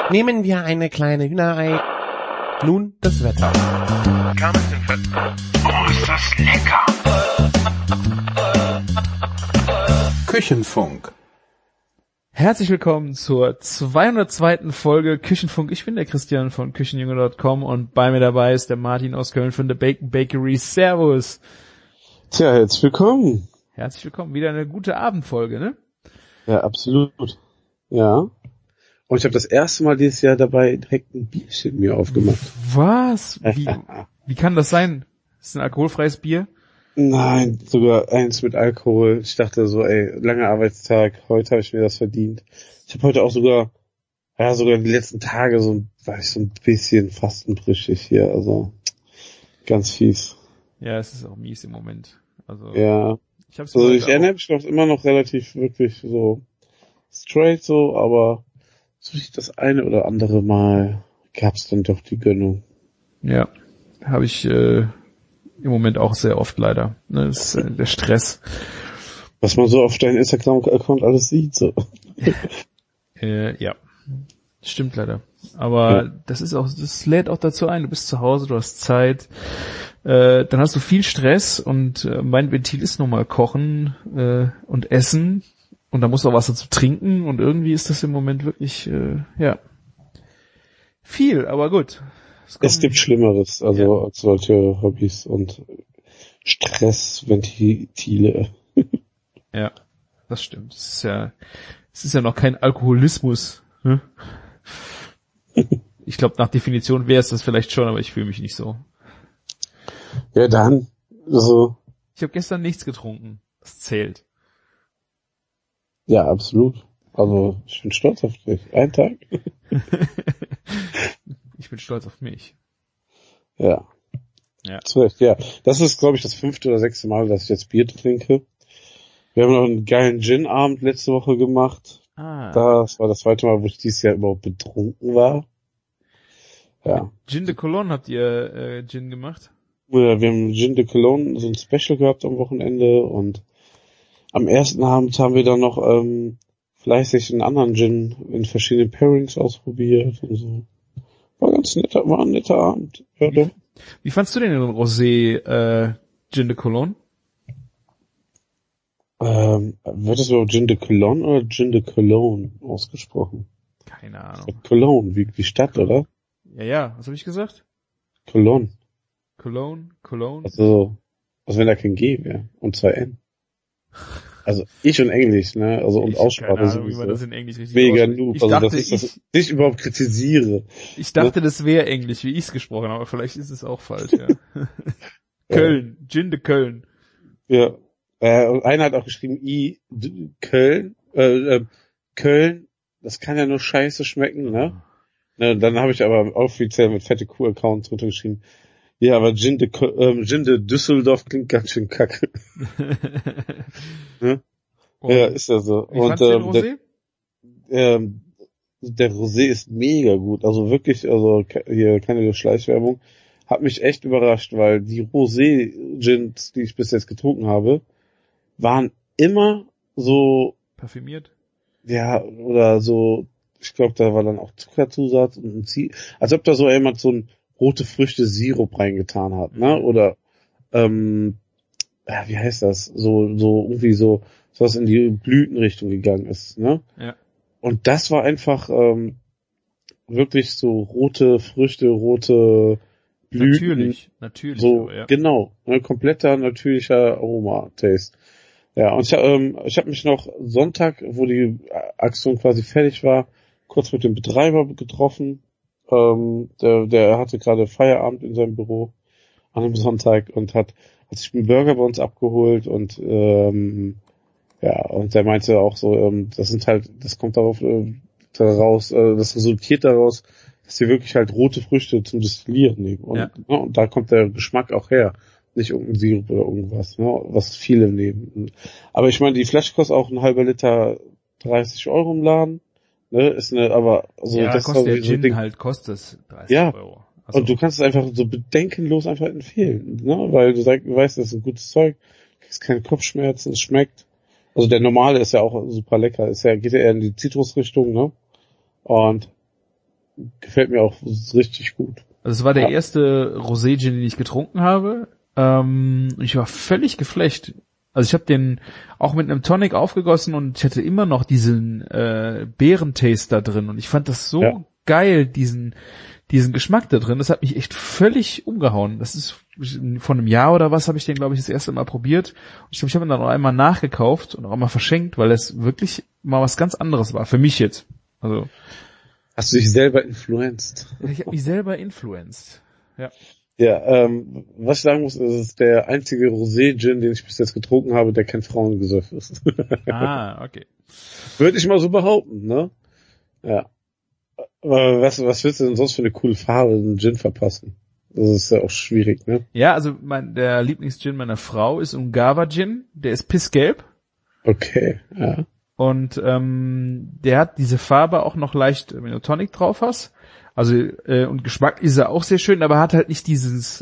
Nehmen wir eine kleine Hühnerei. Nun das Wetter. Oh, ist das lecker! Küchenfunk. Herzlich willkommen zur 202. Folge Küchenfunk. Ich bin der Christian von Küchenjunge.com und bei mir dabei ist der Martin aus Köln von The Bacon Bakery. Servus. Tja, herzlich willkommen. Herzlich willkommen. Wieder eine gute Abendfolge, ne? Ja, absolut. Ja. Und ich habe das erste Mal dieses Jahr dabei direkt ein Bierchen mir aufgemacht. Was? Wie kann das sein? Ist ein alkoholfreies Bier? Nein, sogar eins mit Alkohol. Ich dachte so, langer Arbeitstag, heute habe ich mir das verdient. Ich habe heute auch sogar die letzten Tage war ich so ein bisschen fastenbrüchig hier, also ganz fies. Ja, es ist auch mies im Moment. Also, ja. Ich ernähre mich noch immer noch relativ wirklich so straight so, aber so richtig das eine oder andere Mal gab's dann doch die Gönnung. Ja, habe ich im Moment auch sehr oft leider. Ne, das ist der Stress. Was man so auf deinem Instagram-Account alles sieht, so. Ja, stimmt leider. Aber ja. Das lädt auch dazu ein. Du bist zu Hause, du hast Zeit. Dann hast du viel Stress und mein Ventil ist nun mal Kochen und Essen. Und da musst du auch was dazu trinken und irgendwie ist das im Moment wirklich, viel, aber gut. Es gibt Schlimmeres, als solche Hobbys und Stressventile. Ja, das stimmt. Es ist ja noch kein Alkoholismus. Hm? Ich glaube, nach Definition wäre es das vielleicht schon, aber ich fühle mich nicht so. Ja, dann, also. Ich habe gestern nichts getrunken. Das zählt. Ja, absolut. Also, ich bin stolz auf dich. Ein Tag. Ich bin stolz auf mich. Ja. Ja. Das ist, glaube ich, das 5. oder 6. Mal, dass ich jetzt Bier trinke. Wir haben noch einen geilen Gin-Abend letzte Woche gemacht. Das war das 2. Mal, wo ich dieses Jahr überhaupt betrunken war. Ja. Gin de Cologne habt ihr Gin gemacht? Ja, wir haben Gin de Cologne, so ein Special gehabt am Wochenende und am ersten Abend haben wir dann noch fleißig einen anderen Gin in verschiedenen Pairings ausprobiert und so. War ein netter Abend. Ja, doch. Wie fandst du denn den Rosé Gin de Cologne? Wird das überhaupt Gin de Cologne oder Gin de Cologne ausgesprochen? Keine Ahnung. Cologne, wie die Stadt, oder? Ja, was habe ich gesagt? Cologne. Cologne. Also wenn da kein G wäre und 2 N. Also ich und Englisch, ne? Also und Aussprache sowieso. Wie man das in Englisch richtig mega noob. Also dass ich das nicht überhaupt kritisiere. Ich dachte, das wäre Englisch, wie ich es gesprochen habe, aber vielleicht ist es auch falsch, ja. Köln, Gin de Köln. Ja. Und einer hat auch geschrieben, Köln, Köln, das kann ja nur scheiße schmecken, ne? Dann habe ich aber offiziell mit fette Q-Account drunter geschrieben, ja, aber Gin de Düsseldorf klingt ganz schön kacke. Ne? Ja, ist ja so. Wie fandst du den Rosé? Der Rosé ist mega gut. Also wirklich, also hier keine Schleichwerbung. Hat mich echt überrascht, weil die Rosé-Gins, die ich bis jetzt getrunken habe, waren immer so parfümiert. Ja, oder so, ich glaube, da war dann auch Zuckerzusatz und als ob da so jemand so ein rote Früchte Sirup reingetan hat, ne? Oder wie heißt das? So irgendwie so was in die Blütenrichtung gegangen ist, ne? Ja. Und das war einfach wirklich so rote Früchte, rote Blüten. Natürlich. So, ja. Genau, ne, kompletter natürlicher Aroma-Taste. Ja, und ich hab mich noch Sonntag, wo die Aktion quasi fertig war, kurz mit dem Betreiber getroffen. Der hatte gerade Feierabend in seinem Büro an einem Sonntag und hat sich einen Burger bei uns abgeholt und und der meinte auch so, das kommt darauf daraus, das resultiert daraus, dass sie wirklich halt rote Früchte zum Destillieren nehmen. Und da kommt der Geschmack auch her. Nicht irgendein Sirup oder irgendwas, ne, was viele nehmen. Aber ich meine, die Flasche kostet auch ein halber Liter 30 Euro im Laden. Ne, das kostet der Gin Ding. Halt, kostet es 30 Euro. Also. Und du kannst es einfach so bedenkenlos einfach empfehlen, ne, weil du weißt, das ist ein gutes Zeug, kriegst keine Kopfschmerzen, es schmeckt. Also der normale ist ja auch super lecker, geht ja eher in die Zitrusrichtung, ne, und gefällt mir auch richtig gut. Also es war der erste Rosé-Gin, den ich getrunken habe. Ich war völlig geflasht. Also ich habe den auch mit einem Tonic aufgegossen und ich hatte immer noch diesen Beerentaste da drin und ich fand das so geil, diesen Geschmack da drin. Das hat mich echt völlig umgehauen. Das ist von einem Jahr oder was habe ich den, glaube ich, das erste Mal probiert. Und ich glaube, ich habe ihn dann auch einmal nachgekauft und auch einmal verschenkt, weil es wirklich mal was ganz anderes war. Für mich jetzt. Also hast du dich selber influenced? ich habe mich selber influenced. Ja. Ja, was ich sagen muss, ist, es ist der einzige Rosé-Gin, den ich bis jetzt getrunken habe, der kein Frauengesöff ist. Ah, okay. Würde ich mal so behaupten, ne? Ja. Aber was willst du denn sonst für eine coole Farbe in Gin verpassen? Das ist ja auch schwierig, ne? Ja, also der Lieblingsgin meiner Frau ist Ungava Gin, der ist pissgelb. Okay, ja. Und der hat diese Farbe auch noch leicht, wenn du Tonic drauf hast. Also und Geschmack ist er auch sehr schön, aber hat halt nicht dieses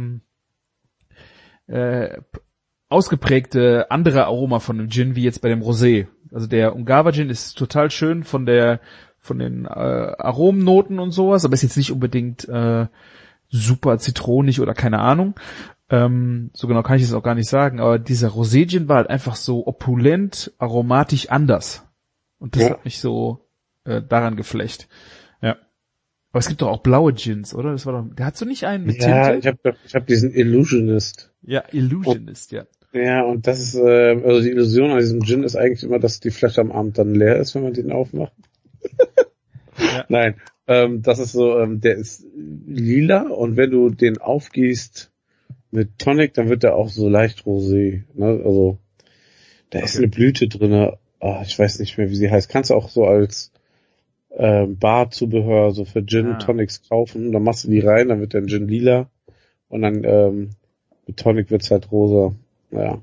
ausgeprägte andere Aroma von dem Gin wie jetzt bei dem Rosé. Also der Ungava Gin ist total schön von den Aromennoten und sowas, aber ist jetzt nicht unbedingt super zitronig oder keine Ahnung. So genau kann ich es auch gar nicht sagen, aber dieser Rosé Gin war halt einfach so opulent, aromatisch anders. Und das hat mich so daran geflecht. Ja. Aber es gibt doch auch blaue Gins, oder? Das war doch, der hat so nicht einen mit Tinte? Ja, ich hab diesen Illusionist. Ja, Illusionist, ja. Ja, und das ist, also die Illusion an diesem Gin ist eigentlich immer, dass die Flasche am Abend dann leer ist, wenn man den aufmacht. Ja. Nein, das ist so, der ist lila und wenn du den aufgießt mit Tonic, dann wird der auch so leicht rosé, ne? Also, da ist eine Blüte drinne. Oh, ich weiß nicht mehr, wie sie heißt. Kannst du auch so als Barzubehör so für Gin Tonics kaufen. Dann machst du die rein, dann wird der Gin lila und dann mit Tonic wird's halt rosa. Ja.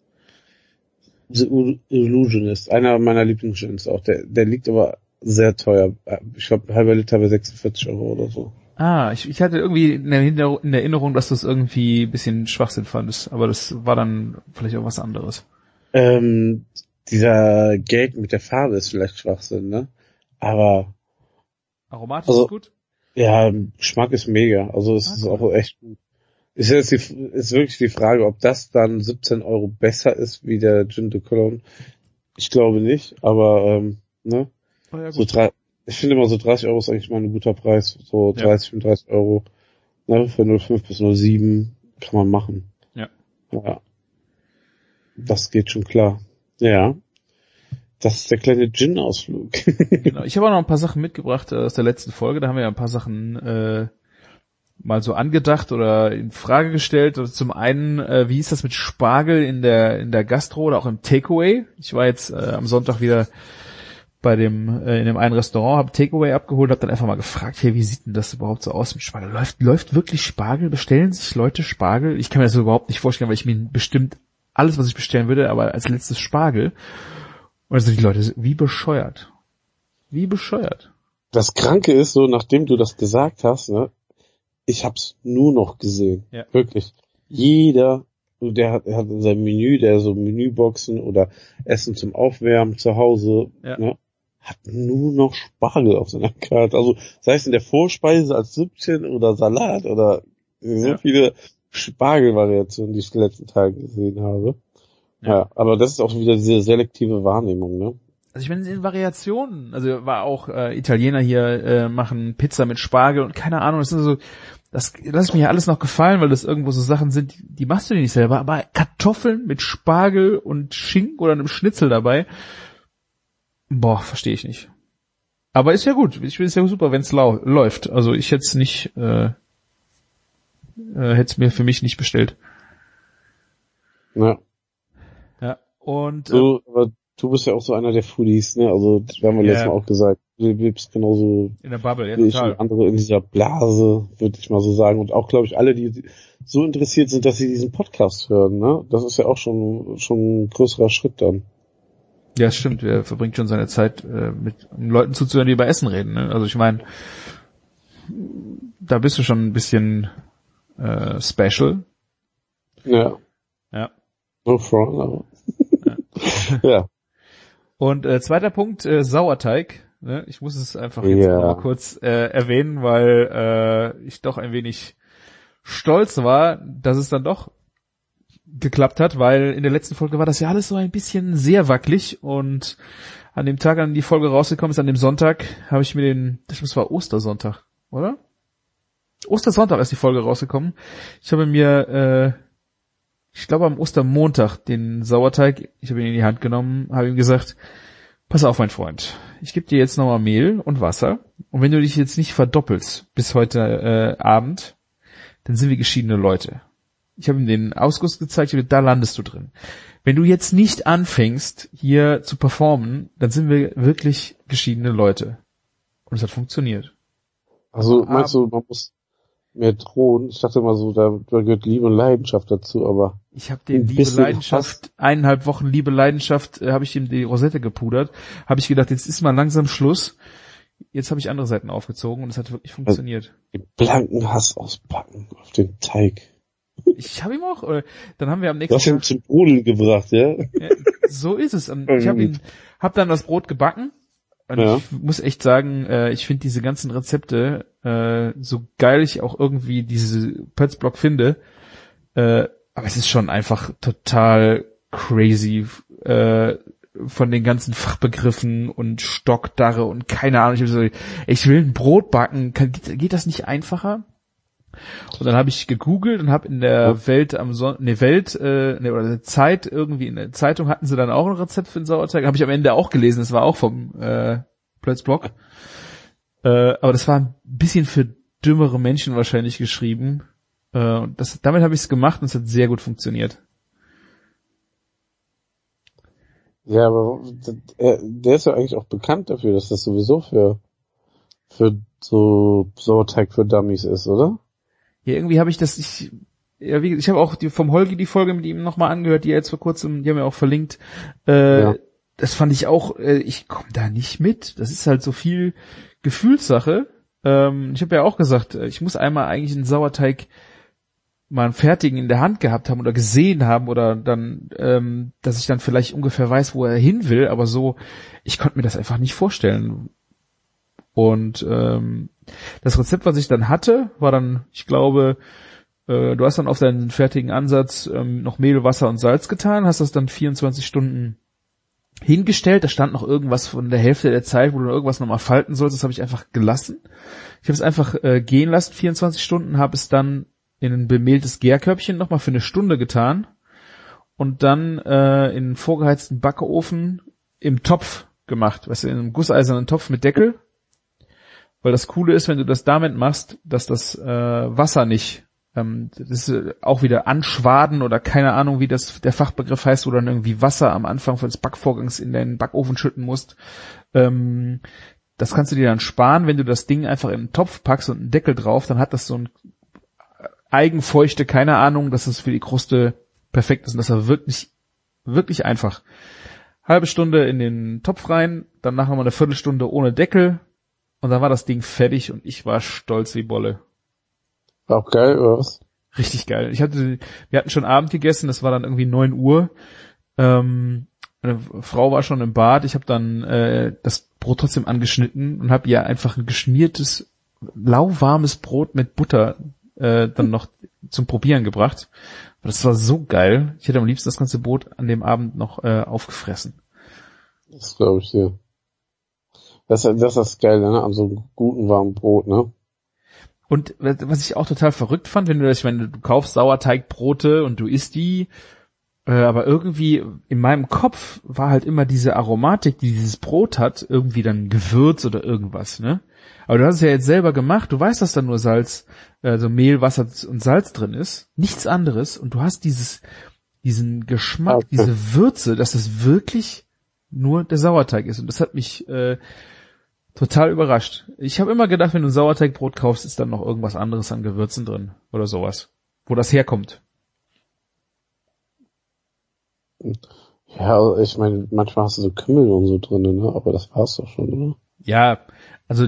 The Illusionist, einer meiner Lieblingsgins auch. Der liegt aber sehr teuer. Ich glaube, halber Liter bei 46 € oder so. Ah, ich hatte irgendwie in der Erinnerung, dass du es irgendwie ein bisschen Schwachsinn fandest, aber das war dann vielleicht auch was anderes. Dieser Gag mit der Farbe ist vielleicht Schwachsinn, ne? Aber aromatisch ist gut? Ja, Geschmack ist mega. Also es ist auch echt gut. Ist wirklich die Frage, ob das dann 17 € besser ist wie der Gin de Cologne. Ich glaube nicht, aber ne? Oh ja, so ich finde immer so 30 € ist eigentlich mal ein guter Preis. So 30, 35 €. Ne? Für 0,5 bis 0,7 kann man machen. Ja. Das geht schon klar. Ja. Das ist der kleine Gin-Ausflug. Genau. Ich habe auch noch ein paar Sachen mitgebracht aus der letzten Folge. Da haben wir ja ein paar Sachen mal so angedacht oder in Frage gestellt. Also zum einen, wie ist das mit Spargel in der Gastro oder auch im Takeaway? Ich war jetzt am Sonntag wieder bei in dem einen Restaurant, habe Takeaway abgeholt, habe dann einfach mal gefragt, hey, wie sieht denn das überhaupt so aus mit Spargel? Läuft wirklich Spargel? Bestellen sich Leute Spargel? Ich kann mir das so überhaupt nicht vorstellen, weil ich mir bestimmt alles, was ich bestellen würde, aber als letztes Spargel. Und also die Leute, wie bescheuert. Wie bescheuert. Das Kranke ist so, nachdem du das gesagt hast, ne, ich hab's nur noch gesehen. Ja. Wirklich. Jeder, der hat in seinem Menü, der so Menüboxen oder Essen zum Aufwärmen zu Hause, ne, hat nur noch Spargel auf seiner Karte. Also, sei es in der Vorspeise als Süppchen oder Salat oder so viele Spargelvariationen, die ich die letzten Tage gesehen habe. Ja, aber das ist auch wieder diese selektive Wahrnehmung, ne? Also ich meine, in Variationen, also war auch Italiener hier machen Pizza mit Spargel und keine Ahnung, das sind so, das lass mir ja alles noch gefallen, weil das irgendwo so Sachen sind, die machst du dir nicht selber, aber Kartoffeln mit Spargel und Schinken oder einem Schnitzel dabei, boah, verstehe ich nicht. Aber ist ja gut, ich finde es ja super, wenn es läuft. Also ich hätte es nicht, hätte es mir für mich nicht bestellt. Ja. Und aber du bist ja auch so einer der Foodies, ne? Also das haben wir letztes Mal auch gesagt. Du lebst genauso in der Bubble, wie total. Ich andere in dieser Blase, würde ich mal so sagen. Und auch, glaube ich, alle, die so interessiert sind, dass sie diesen Podcast hören, ne? Das ist ja auch schon ein größerer Schritt dann. Ja, stimmt. Er verbringt schon seine Zeit mit Leuten zuzuhören, die über Essen reden, ne? Also ich meine, da bist du schon ein bisschen special. Ja. No front, aber. Ja. Und zweiter Punkt, Sauerteig. Ne? Ich muss es einfach jetzt noch mal kurz erwähnen, weil ich doch ein wenig stolz war, dass es dann doch geklappt hat, weil in der letzten Folge war das ja alles so ein bisschen sehr wackelig und an dem Tag, an die Folge rausgekommen ist, an dem Sonntag, habe ich mir das war Ostersonntag, oder? Ostersonntag ist die Folge rausgekommen. Ich habe mir, ich glaube am Ostermontag den Sauerteig, ich habe ihn in die Hand genommen, habe ihm gesagt, pass auf, mein Freund, ich gebe dir jetzt nochmal Mehl und Wasser und wenn du dich jetzt nicht verdoppelst bis heute Abend, dann sind wir geschiedene Leute. Ich habe ihm den Ausguss gezeigt, da landest du drin. Wenn du jetzt nicht anfängst, hier zu performen, dann sind wir wirklich geschiedene Leute. Und es hat funktioniert. Also meinst du, man muss mehr drohen? Ich dachte immer so, da gehört Liebe und Leidenschaft dazu, aber... Ich habe den Liebe-Leidenschaft, 1,5 Wochen Liebe-Leidenschaft, habe ich ihm die Rosette gepudert. Habe ich gedacht, jetzt ist mal langsam Schluss. Jetzt habe ich andere Seiten aufgezogen und es hat wirklich funktioniert. Den blanken Hass auspacken auf den Teig. Ich habe ihm auch, dann haben wir am nächsten Tag... Du hast ihn zum Brodeln gebracht, ja? Ja, so ist es. Und ich hab dann das Brot gebacken. Und ich muss echt sagen, ich finde diese ganzen Rezepte, so geil ich auch irgendwie diese Pötzblock finde, aber es ist schon einfach total crazy, von den ganzen Fachbegriffen und Stockdarre und keine Ahnung. Ich will ein Brot backen. Geht das nicht einfacher? Und dann habe ich gegoogelt und habe in der Zeit irgendwie in der Zeitung hatten sie dann auch ein Rezept für den Sauerteig. Habe ich am Ende auch gelesen. Das war auch vom Plötzblock. Aber das war ein bisschen für dümmere Menschen wahrscheinlich geschrieben. Damit habe ich es gemacht und es hat sehr gut funktioniert. Ja, aber der ist ja eigentlich auch bekannt dafür, dass das sowieso für so Sauerteig für Dummies ist, oder? Ja, irgendwie habe ich ich habe auch vom Holgi die Folge mit ihm nochmal angehört, die er jetzt vor kurzem, die haben wir auch verlinkt. Das fand ich auch, ich komme da nicht mit. Das ist halt so viel Gefühlssache. Ich habe ja auch gesagt, ich muss einmal eigentlich einen Sauerteig mal einen fertigen in der Hand gehabt haben oder gesehen haben oder dann, dass ich dann vielleicht ungefähr weiß, wo er hin will, aber so, ich konnte mir das einfach nicht vorstellen. Und das Rezept, was ich dann hatte, war dann, ich glaube, du hast dann auf deinen fertigen Ansatz noch Mehl, Wasser und Salz getan, hast das dann 24 Stunden hingestellt, da stand noch irgendwas von der Hälfte der Zeit, wo du noch irgendwas nochmal falten sollst, das habe ich einfach gelassen. Ich habe es einfach gehen lassen, 24 Stunden, habe es dann in ein bemehltes Gärkörbchen nochmal für 1 Stunde getan und dann in einen vorgeheizten Backofen im Topf gemacht, weißt du, in einem gusseisernen Topf mit Deckel, weil das Coole ist, wenn du das damit machst, dass das Wasser nicht, das ist auch wieder anschwaden oder keine Ahnung, wie das der Fachbegriff heißt, wo du dann irgendwie Wasser am Anfang des Backvorgangs in den Backofen schütten musst. Das kannst du dir dann sparen, wenn du das Ding einfach in einen Topf packst und einen Deckel drauf, dann hat das so ein eigenfeuchte, keine Ahnung, dass es für die Kruste perfekt ist und das war wirklich, wirklich einfach. Halbe Stunde in den Topf rein, dann nachher mal eine Viertelstunde ohne Deckel und dann war das Ding fertig und ich war stolz wie Bolle. War auch geil, oder was? Richtig geil. Wir hatten schon Abend gegessen, das war dann irgendwie 9 Uhr. Meine Frau war schon im Bad, ich habe dann das Brot trotzdem angeschnitten und habe ihr einfach ein geschmiertes, lauwarmes Brot mit Butter dann noch zum Probieren gebracht. Das war so geil. Ich hätte am liebsten das ganze Brot an dem Abend noch aufgefressen. Das glaube ich dir. Das ist geil, ne? An so einem guten warmen Brot, ne? Und was ich auch total verrückt fand, du kaufst Sauerteigbrote und du isst die, aber irgendwie in meinem Kopf war halt immer diese Aromatik, die dieses Brot hat, irgendwie dann Gewürz oder irgendwas, ne? Aber du hast es ja jetzt selber gemacht, du weißt, dass da nur Salz, also Mehl, Wasser und Salz drin ist, nichts anderes und du hast diesen Geschmack, okay, diese Würze, dass es wirklich nur der Sauerteig ist und das hat mich total überrascht. Ich habe immer gedacht, wenn du ein Sauerteigbrot kaufst, ist dann noch irgendwas anderes an Gewürzen drin oder sowas, wo das herkommt. Ja, ich meine, manchmal hast du so Kümmel und so drin, ne? Aber das war's doch schon, oder? Ja, also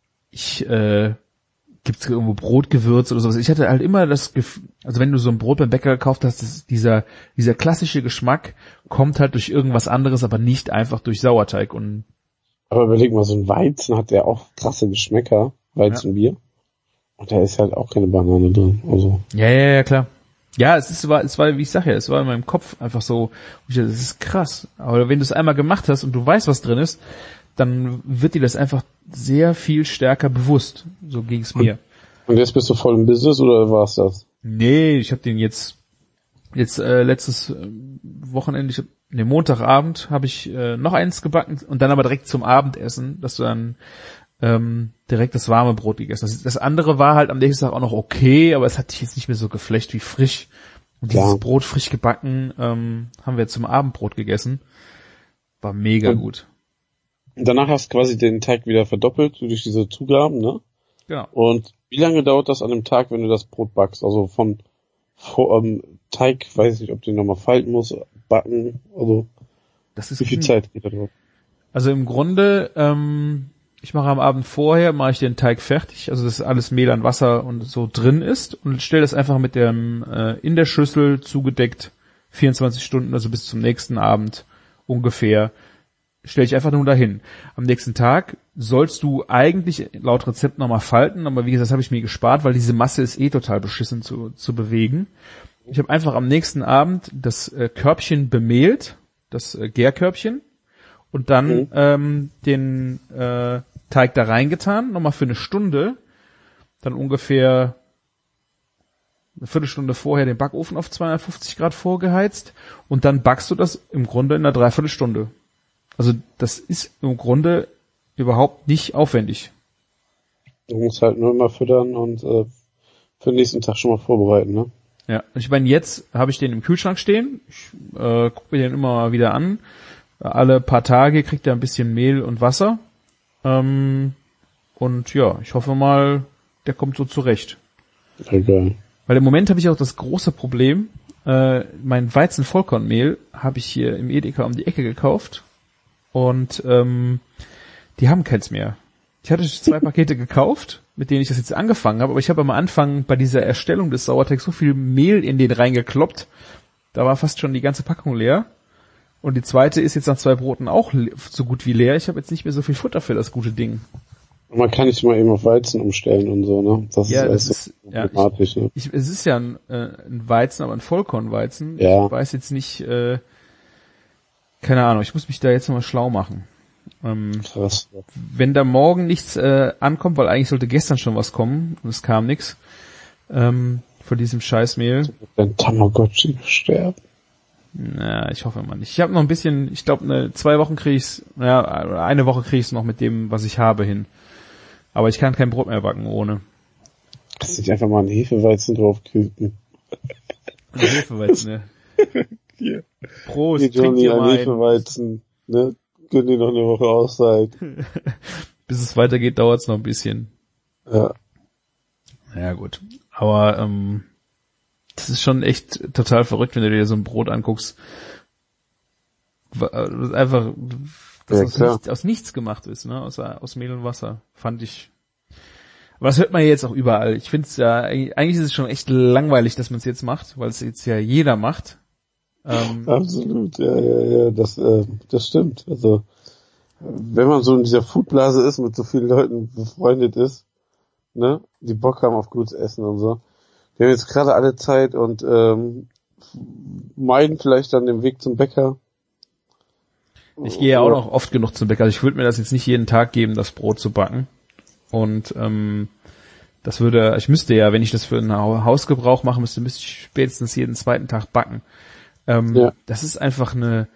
gibt's irgendwo Brotgewürz oder sowas. Ich hatte halt immer das Gefühl, also wenn du so ein Brot beim Bäcker gekauft hast, ist dieser klassische Geschmack kommt halt durch irgendwas anderes, aber nicht einfach durch Sauerteig und Aber überleg mal, so ein Weizen hat ja auch krasse Geschmäcker, Weizenbier. Und da ist halt auch keine Banane drin. Also. Ja, klar. Ja, es war, wie ich sage ja, es war in meinem Kopf einfach so, das ist krass. Aber wenn du es einmal gemacht hast und du weißt, was drin ist, dann wird dir das einfach sehr viel stärker bewusst. So ging's mir. Und jetzt bist du voll im Business oder war's das? Nee, ich habe den jetzt letztes Wochenende, Montagabend habe ich noch eins gebacken und dann aber direkt zum Abendessen, dass du dann direkt das warme Brot gegessen. Das andere war halt am nächsten Tag auch noch okay, aber es hat sich jetzt nicht mehr so geflecht wie frisch. Und dieses Brot frisch gebacken haben wir zum Abendbrot gegessen. War mega gut. Danach hast du quasi den Teig wieder verdoppelt durch diese Zugaben, ne? Genau. Und wie lange dauert das an einem Tag, wenn du das Brot backst? Also von Teig, weiß ich nicht, ob du ihn nochmal falten musst, backen, also das ist wie viel Zeit geht da drauf? Also im Grunde, ich mache am Abend vorher, mache ich den Teig fertig, also dass alles Mehl an Wasser und so drin ist und stelle das einfach mit dem in der Schüssel zugedeckt 24 Stunden, also bis zum nächsten Abend ungefähr, stelle ich einfach nur dahin. Am nächsten Tag sollst du eigentlich laut Rezept nochmal falten, aber wie gesagt, das habe ich mir gespart, weil diese Masse ist total beschissen zu bewegen. Ich habe einfach am nächsten Abend das Körbchen bemehlt, das Gärkörbchen, und dann den Teig da reingetan, nochmal für eine Stunde, dann ungefähr eine Viertelstunde vorher den Backofen auf 250 Grad vorgeheizt und dann backst du das im Grunde in einer Dreiviertelstunde. Also das ist im Grunde überhaupt nicht aufwendig. Du musst halt nur immer füttern und für den nächsten Tag schon mal vorbereiten, ne? Ja, ich meine, jetzt habe ich den im Kühlschrank stehen. Ich gucke mir den immer mal wieder an. Alle paar Tage kriegt er ein bisschen Mehl und Wasser. Und ja, ich hoffe mal, der kommt so zurecht. Okay. Weil im Moment habe ich auch das große Problem, mein Weizen-Vollkornmehl habe ich hier im Edeka um die Ecke gekauft. Und die haben keins mehr. Ich hatte 2 Pakete gekauft, mit denen ich das jetzt angefangen habe, aber ich habe am Anfang bei dieser Erstellung des Sauerteigs so viel Mehl in den reingekloppt, da war fast schon die ganze Packung leer. Und die zweite ist jetzt nach 2 Broten auch so gut wie leer. Ich habe jetzt nicht mehr so viel Futter für das gute Ding. Man kann nicht mal eben auf Weizen umstellen und so, ne? Das Ja, ist das ist problematisch, ne? es ist ja ein Weizen, aber ein Vollkornweizen. Ja. Ich weiß jetzt nicht, keine Ahnung, ich muss mich da jetzt nochmal schlau machen. Krass. Wenn da morgen nichts ankommt, weil eigentlich sollte gestern schon was kommen und es kam nichts von diesem Scheißmehl. Dein Tamagotchi sterben. Na, ich hoffe mal nicht. Ich habe noch ein bisschen, ich glaube 2 Wochen kriege ich's, eine Woche kriege ich's noch mit dem, was ich habe hin. Aber ich kann kein Brot mehr backen ohne. Kannst nicht einfach mal einen Hefeweizen draufküken. Ein Hefeweizen, ne? Hier. Prost, Hier, trink Johnny, dir ein mal einen. Hefeweizen, ne? Gönn dir noch eine Woche Auszeit. Bis es weitergeht, dauert's noch ein bisschen. Ja. Ja, gut. Aber das ist schon echt total verrückt, wenn du dir so ein Brot anguckst. Einfach, dass Ja, aus nichts gemacht ist, ne? Aus Mehl und Wasser, fand ich. Aber das hört man ja jetzt auch überall. Ich finde es ja, eigentlich ist es schon echt langweilig, dass man es jetzt macht, weil es jetzt ja jeder macht. Absolut, ja, das stimmt. Also, wenn man so in dieser Foodblase ist, mit so vielen Leuten befreundet ist, ne, die Bock haben auf gutes Essen und so, die haben jetzt gerade alle Zeit und meiden vielleicht dann den Weg zum Bäcker. Ich gehe ja auch noch oft genug zum Bäcker. Also ich würde mir das jetzt nicht jeden Tag geben, das Brot zu backen. Und ich müsste ja, wenn ich das für einen Hausgebrauch mache, müsste ich spätestens jeden 2. Tag backen. Ja. Das ist einfach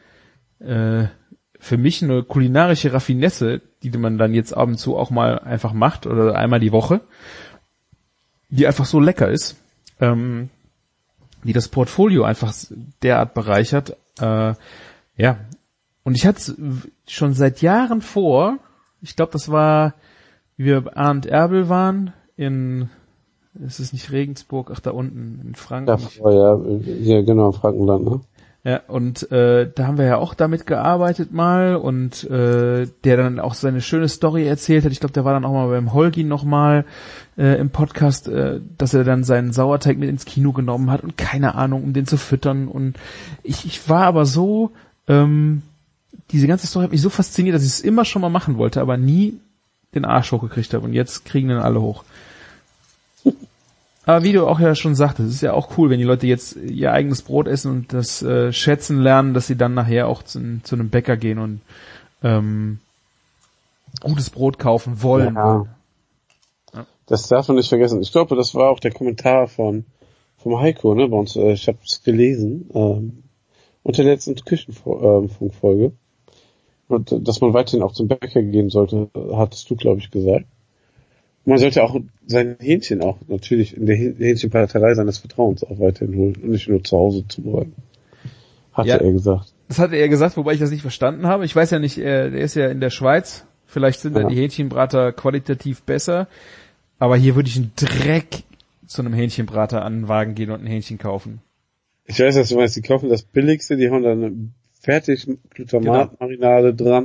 für mich eine kulinarische Raffinesse, die man dann jetzt ab und zu auch mal einfach macht oder einmal die Woche, die einfach so lecker ist, die das Portfolio einfach derart bereichert. Ja, und ich hatte es schon seit Jahren vor, ich glaube, das war, wie wir bei Arndt Erbel waren, es ist nicht Regensburg, ach da unten, in Franken. Ja, hier genau, Frankenland, ne? Ja, und da haben wir ja auch damit gearbeitet mal und der dann auch seine schöne Story erzählt hat. Ich glaube, der war dann auch mal beim Holgi nochmal im Podcast, dass er dann seinen Sauerteig mit ins Kino genommen hat und keine Ahnung, um den zu füttern. Und ich war aber so, diese ganze Story hat mich so fasziniert, dass ich es immer schon mal machen wollte, aber nie den Arsch hochgekriegt habe und jetzt kriegen den alle hoch. Aber wie du auch ja schon sagtest, es ist ja auch cool, wenn die Leute jetzt ihr eigenes Brot essen und das schätzen lernen, dass sie dann nachher auch zu einem Bäcker gehen und gutes Brot kaufen wollen. Ja. Das darf man nicht vergessen. Ich glaube, das war auch der Kommentar vom Heiko, ne, bei uns. Ich habe es gelesen unter der letzten Küchenfunkfolge. Und dass man weiterhin auch zum Bäcker gehen sollte, hattest du, glaube ich, gesagt. Man sollte auch sein Hähnchen auch natürlich in der Hähnchenbraterei seines Vertrauens auch weiterhin holen und nicht nur zu Hause zubereiten. Hatte er gesagt. Das hatte er gesagt, wobei ich das nicht verstanden habe. Ich weiß ja nicht, der ist ja in der Schweiz. Vielleicht sind da die Hähnchenbrater qualitativ besser. Aber hier würde ich einen Dreck zu einem Hähnchenbrater an den Wagen gehen und ein Hähnchen kaufen. Ich weiß, was du meinst. Die kaufen das Billigste, die haben dann eine fertig Glutamatmarinade dran.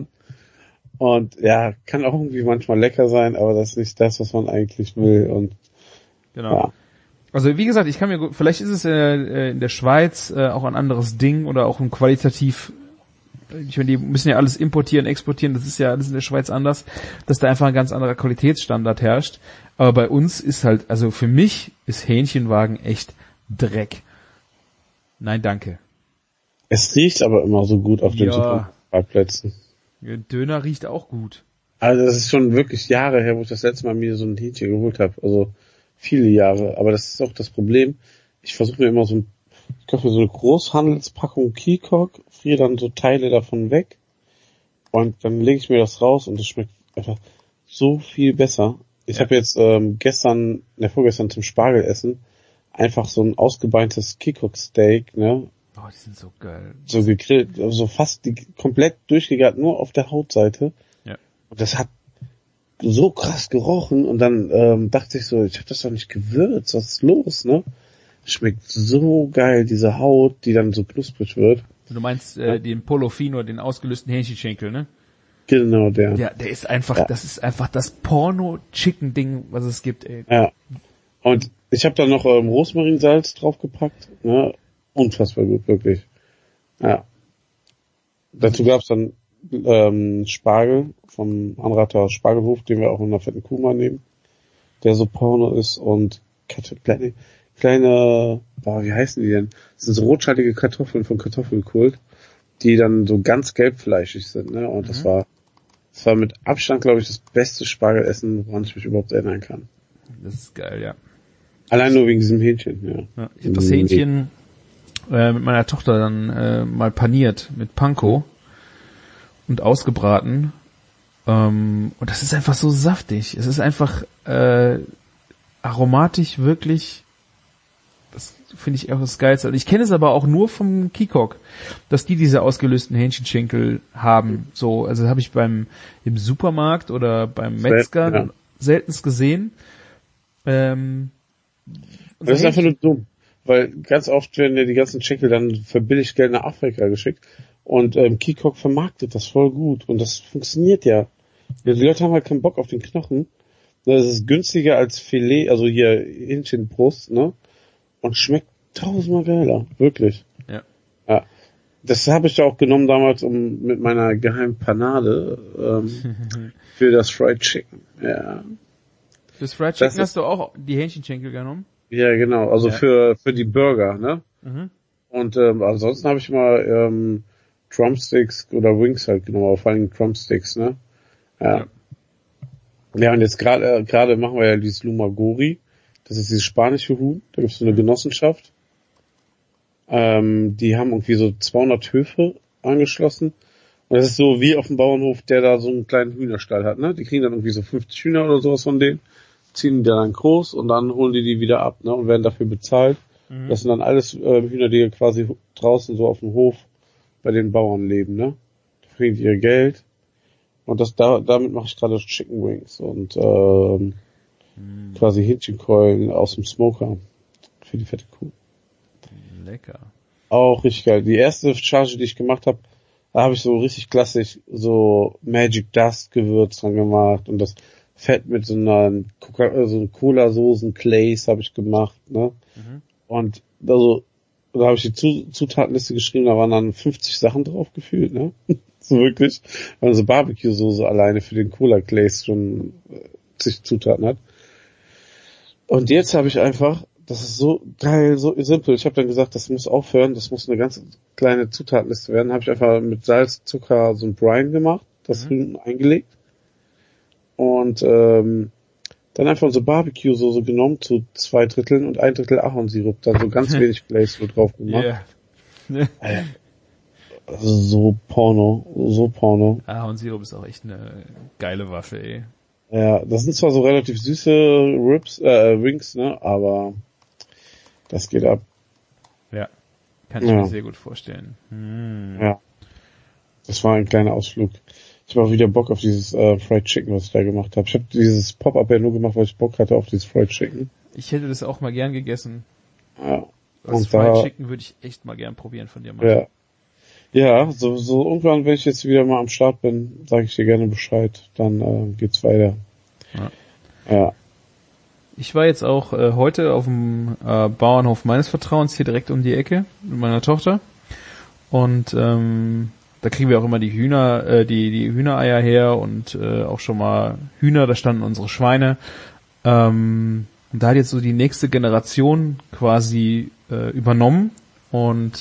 Und ja, kann auch irgendwie manchmal lecker sein, aber das ist nicht das, was man eigentlich will. Und genau. Ja. Also wie gesagt, ich kann mir vielleicht ist es in der Schweiz auch ein anderes Ding oder auch ein qualitativ. Ich meine, die müssen ja alles importieren, exportieren. Das ist ja alles in der Schweiz anders, dass da einfach ein ganz anderer Qualitätsstandard herrscht. Aber bei uns ist halt, also für mich ist Hähnchenwagen echt Dreck. Nein, danke. Es riecht aber immer so gut auf den Supermarktplätzen. Döner riecht auch gut. Also das ist schon wirklich Jahre her, wo ich das letzte Mal mir so ein Hähnchen geholt habe. Also viele Jahre. Aber das ist auch das Problem. Ich versuche mir immer ich kaufe mir so eine Großhandelspackung Keekok, friere dann so Teile davon weg und dann lege ich mir das raus und das schmeckt einfach so viel besser. Ich habe jetzt vorgestern zum Spargelessen einfach so ein ausgebeintes Keekok-Steak, ne? Oh, die sind so geil. So gegrillt, also fast komplett durchgegart, nur auf der Hautseite. Ja. Und das hat so krass gerochen und dann dachte ich so, ich habe das doch nicht gewürzt, was ist los, ne? Schmeckt so geil, diese Haut, die dann so knusprig wird. Du meinst den Polofino, den ausgelösten Hähnchenschenkel, ne? Genau, der. Ja, der ist einfach, das ist einfach das Porno-Chicken-Ding, was es gibt, ey. Ja. Und ich habe da noch Rosmarinsalz draufgepackt, ne? Unfassbar gut, wirklich. Ja. Dazu gab's dann Spargel vom Anrater Spargelhof, den wir auch in einer fetten Kuh mal nehmen, der so Porno ist und kleine, wie heißen die denn? Das sind so rotschaltige Kartoffeln von Kartoffelkult, die dann so ganz gelbfleischig sind, ne? Und das war mit Abstand, glaube ich, das beste Spargelessen, woran ich mich überhaupt erinnern kann. Das ist geil, ja. Allein nur wegen diesem Hähnchen, ja. Ich habe das Hähnchen mit meiner Tochter dann mal paniert mit Panko und ausgebraten. Und das ist einfach so saftig. Es ist einfach aromatisch wirklich. Das finde ich auch das Geilste. Ich kenne es aber auch nur vom Keekok, dass die diese ausgelösten Hähnchenschenkel haben. So, also habe ich im Supermarkt oder beim Metzger seltenst gesehen. Das ist einfach nur dumm, weil ganz oft werden ja die ganzen Schenkel dann für billig Geld nach Afrika geschickt und Keekok vermarktet das voll gut und das funktioniert ja. Die Leute haben halt keinen Bock auf den Knochen. Das ist günstiger als Filet, also hier Hähnchenbrust, ne? Und schmeckt tausendmal geiler, wirklich. Ja. Ja. Das habe ich auch genommen damals mit meiner geheimen Panade für das Fried Chicken. Ja. Fürs Fried Chicken hast du auch die Hähnchenschenkel genommen? Ja, genau. Also für die Burger, ne? Mhm. Und ansonsten habe ich mal Drumsticks oder Wings halt genommen, aber vor allem Drumsticks, ne? Ja. Ja, und jetzt gerade machen wir ja dieses Lumagori. Das ist dieses spanische Huhn. Da gibt's so eine Genossenschaft. Die haben irgendwie so 200 Höfe angeschlossen. Und das ist so wie auf dem Bauernhof, der da so einen kleinen Hühnerstall hat, ne? Die kriegen dann irgendwie so 50 Hühner oder sowas von denen, ziehen die dann groß und dann holen die wieder ab, ne? Und werden dafür bezahlt. Mhm. Das sind dann alles Hühner, die quasi draußen so auf dem Hof bei den Bauern leben, ne? Da kriegen die ihr Geld. Und damit mache ich gerade Chicken Wings und quasi Hähnchenkeulen aus dem Smoker für die fette Kuh. Lecker. Auch richtig geil. Die erste Charge, die ich gemacht habe, da habe ich so richtig klassisch so Magic Dust Gewürz dran gemacht und das Fett mit so einer Cola-Soßen Clays habe ich gemacht, ne? Mhm. Und also da habe ich die Zutatenliste geschrieben, da waren dann 50 Sachen drauf gefühlt, ne? So wirklich. Also Barbecue-Soße alleine für den Cola Glaze schon zig Zutaten hat. Und jetzt habe ich einfach, das ist so geil, so simpel. Ich habe dann gesagt, das muss aufhören, das muss eine ganz kleine Zutatenliste werden. Habe ich einfach mit Salz, Zucker so ein Brine gemacht, das Huhn eingelegt. Und dann einfach so Barbecue-Soße genommen zu 2 Dritteln und 1 Drittel Ahornsirup, dann so ganz wenig Glaze so drauf gemacht. Yeah. Also so Porno. Ahornsirup ist auch echt eine geile Waffe, ey. Ja, das sind zwar so relativ süße Wings, ne, aber das geht ab. Ja, kann ich mir sehr gut vorstellen. Ja, das war ein kleiner Ausflug. Ich habe auch wieder Bock auf dieses Fried Chicken, was ich da gemacht habe. Ich habe dieses Pop-Up ja nur gemacht, weil ich Bock hatte auf dieses Fried Chicken. Ich hätte das auch mal gern gegessen. Ja. Das Fried Chicken würde ich echt mal gern probieren von dir, Mann. Ja, so irgendwann, wenn ich jetzt wieder mal am Start bin, sage ich dir gerne Bescheid. Dann geht's weiter. Ja. Ich war jetzt auch heute auf dem Bauernhof meines Vertrauens hier direkt um die Ecke mit meiner Tochter. Und da kriegen wir auch immer die Hühner, die Hühnereier her und auch schon mal Hühner, da standen unsere Schweine. Und da hat jetzt so die nächste Generation quasi übernommen und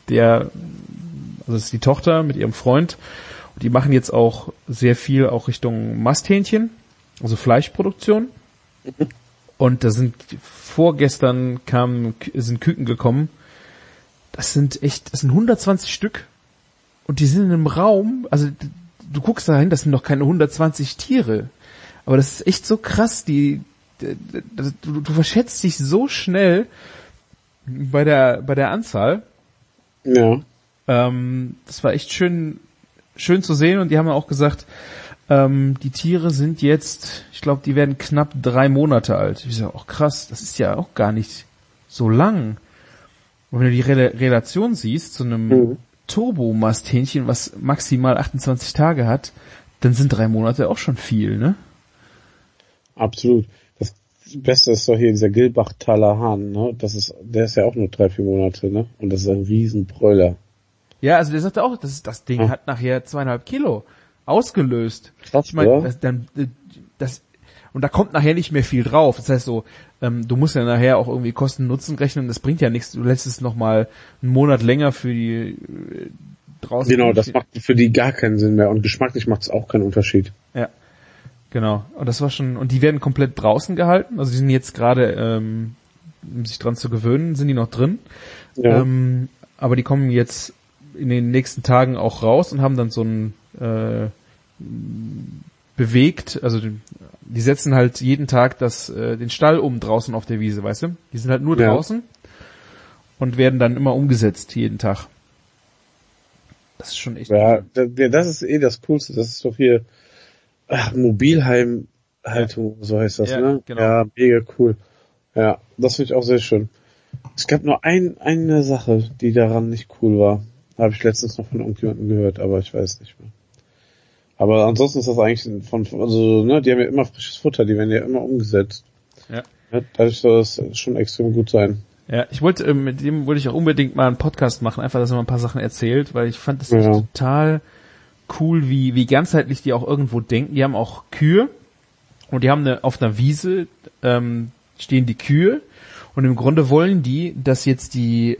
also das ist die Tochter mit ihrem Freund und die machen jetzt auch sehr viel auch Richtung Masthähnchen, also Fleischproduktion. Und da sind vorgestern sind Küken gekommen. Das sind 120 Stück. Und die sind in einem Raum, also du guckst da hin, das sind noch keine 120 Tiere. Aber das ist echt so krass, du verschätzt dich so schnell bei der Anzahl. Ja. Das war echt schön zu sehen und die haben auch gesagt, die Tiere sind jetzt, ich glaube, die werden knapp 3 Monate alt. Ich sage, krass, das ist ja auch gar nicht so lang. Und wenn du die Relation siehst zu einem Turbo-Masthähnchen, was maximal 28 Tage hat, dann sind 3 Monate auch schon viel, ne? Absolut. Das Beste ist doch hier dieser Gilbach-Taler Hahn, ne? Der ist ja auch nur 3-4 Monate, ne? Und das ist ein Riesenbrüller. Ja, also der sagte auch, das Ding hat nachher 2,5 Kilo ausgelöst. Krass, ich meine, und da kommt nachher nicht mehr viel drauf. Das heißt so, du musst ja nachher auch irgendwie Kosten-Nutzen rechnen. Das bringt ja nichts. Du lässt es nochmal einen Monat länger für die draußen. Genau, das macht für die gar keinen Sinn mehr. Und geschmacklich macht es auch keinen Unterschied. Ja, genau. Und das war schon, und die werden komplett draußen gehalten. Also die sind jetzt gerade, um sich dran zu gewöhnen, sind die noch drin. Ja. Aber die kommen jetzt in den nächsten Tagen auch raus und haben dann so ein bewegt, also die setzen halt jeden Tag den Stall um draußen auf der Wiese, weißt du? Die sind halt nur draußen und werden dann immer umgesetzt jeden Tag. Das ist schon echt cool. Das ist das Coolste. Das ist doch hier Mobilheimhaltung, so heißt das, ne? Genau. Ja, mega cool. Ja, das finde ich auch sehr schön. Es gab nur eine Sache, die daran nicht cool war. Habe ich letztens noch von irgendjemandem gehört, aber ich weiß nicht mehr. Aber ansonsten ist das eigentlich die haben ja immer frisches Futter, die werden ja immer umgesetzt. Ja. Dadurch soll das schon extrem gut sein. Ja, mit dem wollte ich auch unbedingt mal einen Podcast machen, einfach, dass er mal ein paar Sachen erzählt, weil ich fand das echt total cool, wie ganzheitlich die auch irgendwo denken. Die haben auch Kühe und die haben auf einer Wiese stehen die Kühe und im Grunde wollen die, dass jetzt die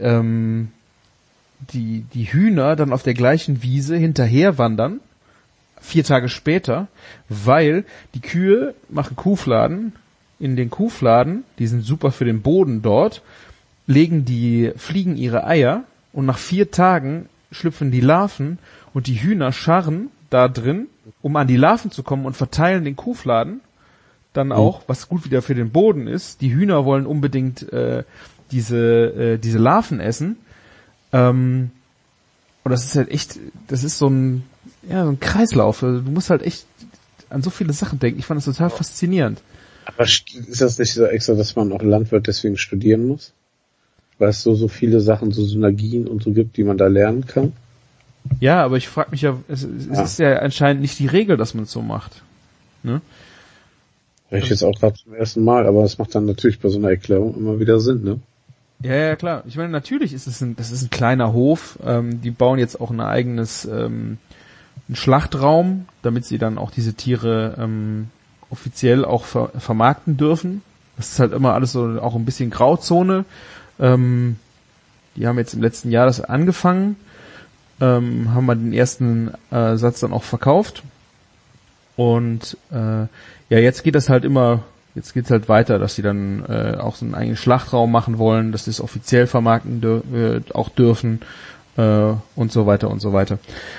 Hühner dann auf der gleichen Wiese hinterher wandern, 4 Tage später, weil die Kühe machen Kuhfladen. In den Kuhfladen, die sind super für den Boden dort, fliegen ihre Eier und nach 4 Tagen schlüpfen die Larven und die Hühner scharren da drin, um an die Larven zu kommen und verteilen den Kuhfladen dann auch, was gut wieder für den Boden ist. Die Hühner wollen unbedingt diese Larven essen. Und das ist halt echt, das ist so ein Kreislauf. Du musst halt echt an so viele Sachen denken. Ich fand das total faszinierend. Aber ist das nicht so extra, dass man auch Landwirt deswegen studieren muss? Weil es so viele Sachen, so Synergien und so gibt, die man da lernen kann? Ja, aber ich frage mich ja, es ist ja anscheinend nicht die Regel, dass man es so macht. Ne? Hör ich jetzt auch gerade zum ersten Mal, aber das macht dann natürlich bei so einer Erklärung immer wieder Sinn, ne? Ja, klar. Ich meine, natürlich das ist ein kleiner Hof. Die bauen jetzt auch ein eigenes einen Schlachtraum, damit sie dann auch diese Tiere offiziell auch vermarkten dürfen. Das ist halt immer alles so auch ein bisschen Grauzone. Die haben jetzt im letzten Jahr das angefangen, haben wir den ersten Satz dann auch verkauft. Und jetzt geht das halt immer, jetzt geht's halt weiter, dass sie dann auch so einen eigenen Schlachtraum machen wollen, dass sie es offiziell vermarkten auch dürfen und so weiter und so weiter.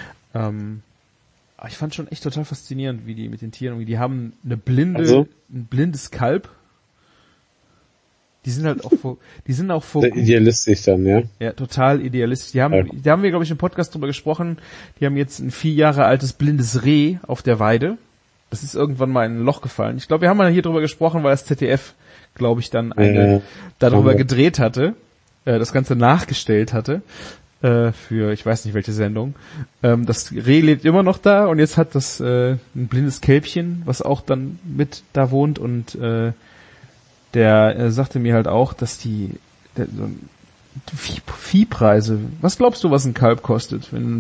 Ich fand schon echt total faszinierend, wie die mit den Tieren, die haben ein blindes Kalb. Die sind halt auch vor idealistisch dann, ja. Ja, total idealistisch. Da haben wir, glaube ich, im Podcast drüber gesprochen. Die haben jetzt ein 4 Jahre altes blindes Reh auf der Weide. Das ist irgendwann mal in ein Loch gefallen. Ich glaube, wir haben mal hier drüber gesprochen, weil das ZDF, glaube ich, dann darüber gedreht hatte, das Ganze nachgestellt hatte, für, ich weiß nicht welche Sendung. Das Reh lebt immer noch da und jetzt hat das ein blindes Kälbchen, was auch dann mit da wohnt und der sagte mir halt auch, dass Viehpreise, was glaubst du, was ein Kalb kostet, wenn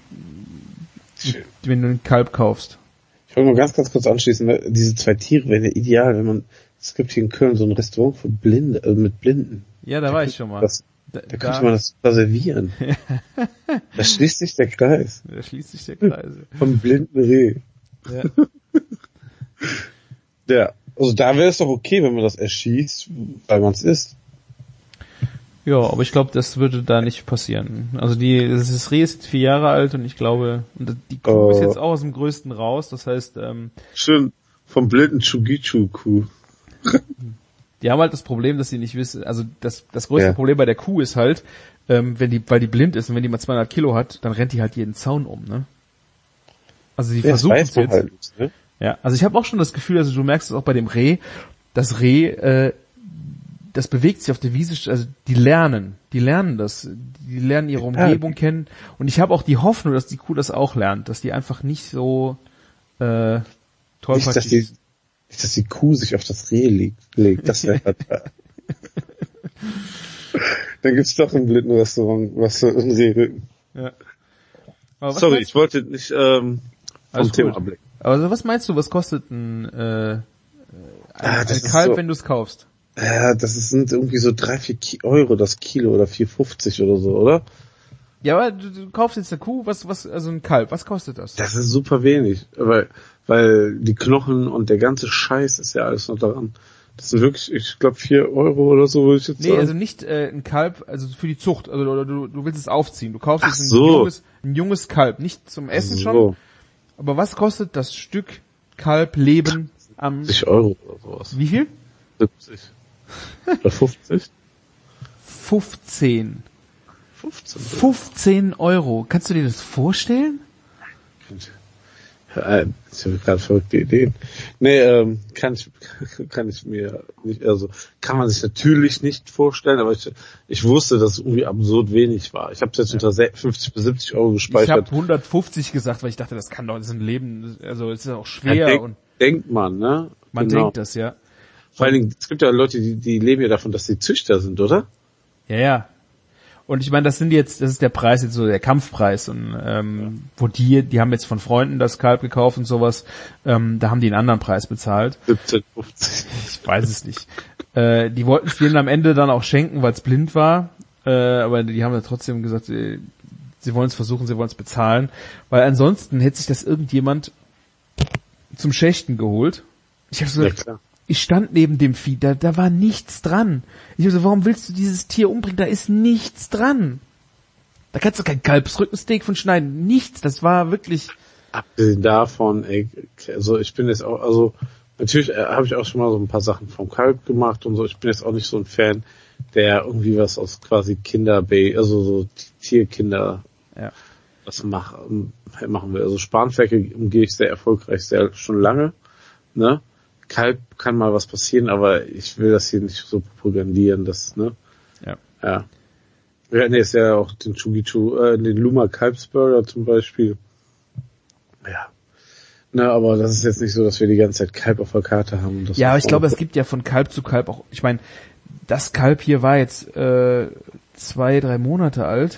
du ein Kalb kaufst? Ich wollte mal ganz kurz anschließen, diese 2 Tiere wären ja ideal, es gibt hier in Köln so ein Restaurant für Blinde, mit Blinden. Ja, da war ich schon mal. Da könnte man das reservieren. Da schließt sich der Kreis. Vom blinden Reh. Ja. Ja. Also da wäre es doch okay, wenn man das erschießt, weil man es isst. Ja, aber ich glaube, das würde da nicht passieren. Also das Reh ist jetzt 4 Jahre alt und ich glaube, die Kuh ist jetzt auch aus dem Größten raus, das heißt... schön vom blinden Chugichu-Kuh. Die haben halt das Problem, dass sie nicht wissen, also das größte Problem bei der Kuh ist halt, weil die blind ist und wenn die mal 200 Kilo hat, dann rennt die halt jeden Zaun um, ne? Also sie versuchen es jetzt... Halt, ne? Ja, also ich habe auch schon das Gefühl, also du merkst es auch bei dem Reh, das Reh, das bewegt sich auf der Wiese, also die lernen das, die lernen ihre Umgebung kennen und ich habe auch die Hoffnung, dass die Kuh das auch lernt, dass die einfach nicht so tollpatschig ist. Nicht, dass die Kuh sich auf das Reh legt, das wäre Dann gibt's doch ein Blindenrestaurant, was so ein Reh. Ja. Sorry, ich wollte nicht vom Thema ablenken. Aber was meinst du, was kostet ein Kalb, so, wenn du es kaufst? Ja, sind irgendwie so 3-4 Euro das Kilo oder 4,50 oder so, oder? Ja, aber du kaufst jetzt eine Kuh, also ein Kalb, was kostet das? Das ist super wenig, weil die Knochen und der ganze Scheiß ist ja alles noch daran. Das sind wirklich, ich glaube 4 Euro oder so, würde ich jetzt sagen. Nee, also nicht ein Kalb, also für die Zucht, also du willst es aufziehen. Du kaufst jetzt ein junges Kalb, nicht zum Essen schon. Aber was kostet das Stück Kalbleben am... 70 Euro oder sowas. Wie viel? 70. Oder 50? 15 Euro. Kannst du dir das vorstellen? Ich habe gerade verrückte Ideen. Nee, kann ich mir nicht, also kann man sich natürlich nicht vorstellen, aber ich wusste, dass es irgendwie absurd wenig war. Ich habe es jetzt unter 50 bis 70 Euro gespeichert. Ich habe 150 gesagt, weil ich dachte, das kann doch, das ist ein Leben, also es ist auch schwer. Ja, denkt man, ne? Man denkt das, ja. Vor allen Dingen, es gibt ja Leute, die leben ja davon, dass sie Züchter sind, oder? Ja. Und ich meine, das ist der Preis jetzt so, der Kampfpreis und wo die haben jetzt von Freunden das Kalb gekauft und sowas, da haben die einen anderen Preis bezahlt. 17,50. Ich weiß es nicht. Die wollten es denen am Ende dann auch schenken, weil es blind war, aber die haben ja trotzdem gesagt, sie wollen es versuchen, sie wollen es bezahlen, weil ansonsten hätte sich das irgendjemand zum Schächten geholt. Ich habe so gesagt, ich stand neben dem Vieh, da war nichts dran. Ich habe so, warum willst du dieses Tier umbringen? Da ist nichts dran. Da kannst du kein Kalbsrückensteak von schneiden. Nichts, das war wirklich... Abgesehen davon, also ich bin jetzt auch, also natürlich habe ich auch schon mal so ein paar Sachen vom Kalb gemacht und so. Ich bin jetzt auch nicht so ein Fan, der irgendwie was aus quasi also so Tierkinder was machen will. Also Spanferkel umgehe ich sehr erfolgreich, schon lange, ne? Kalb kann mal was passieren, aber ich will das hier nicht so propagandieren, das, ne? Ja. Ja, nee, ist ja auch den den Luma Kalbsburger zum Beispiel. Ja. Na, aber das ist jetzt nicht so, dass wir die ganze Zeit Kalb auf der Karte haben. Ja, aber ich glaube, es gibt ja von Kalb zu Kalb auch, ich meine, das Kalb hier war jetzt 2-3 Monate alt.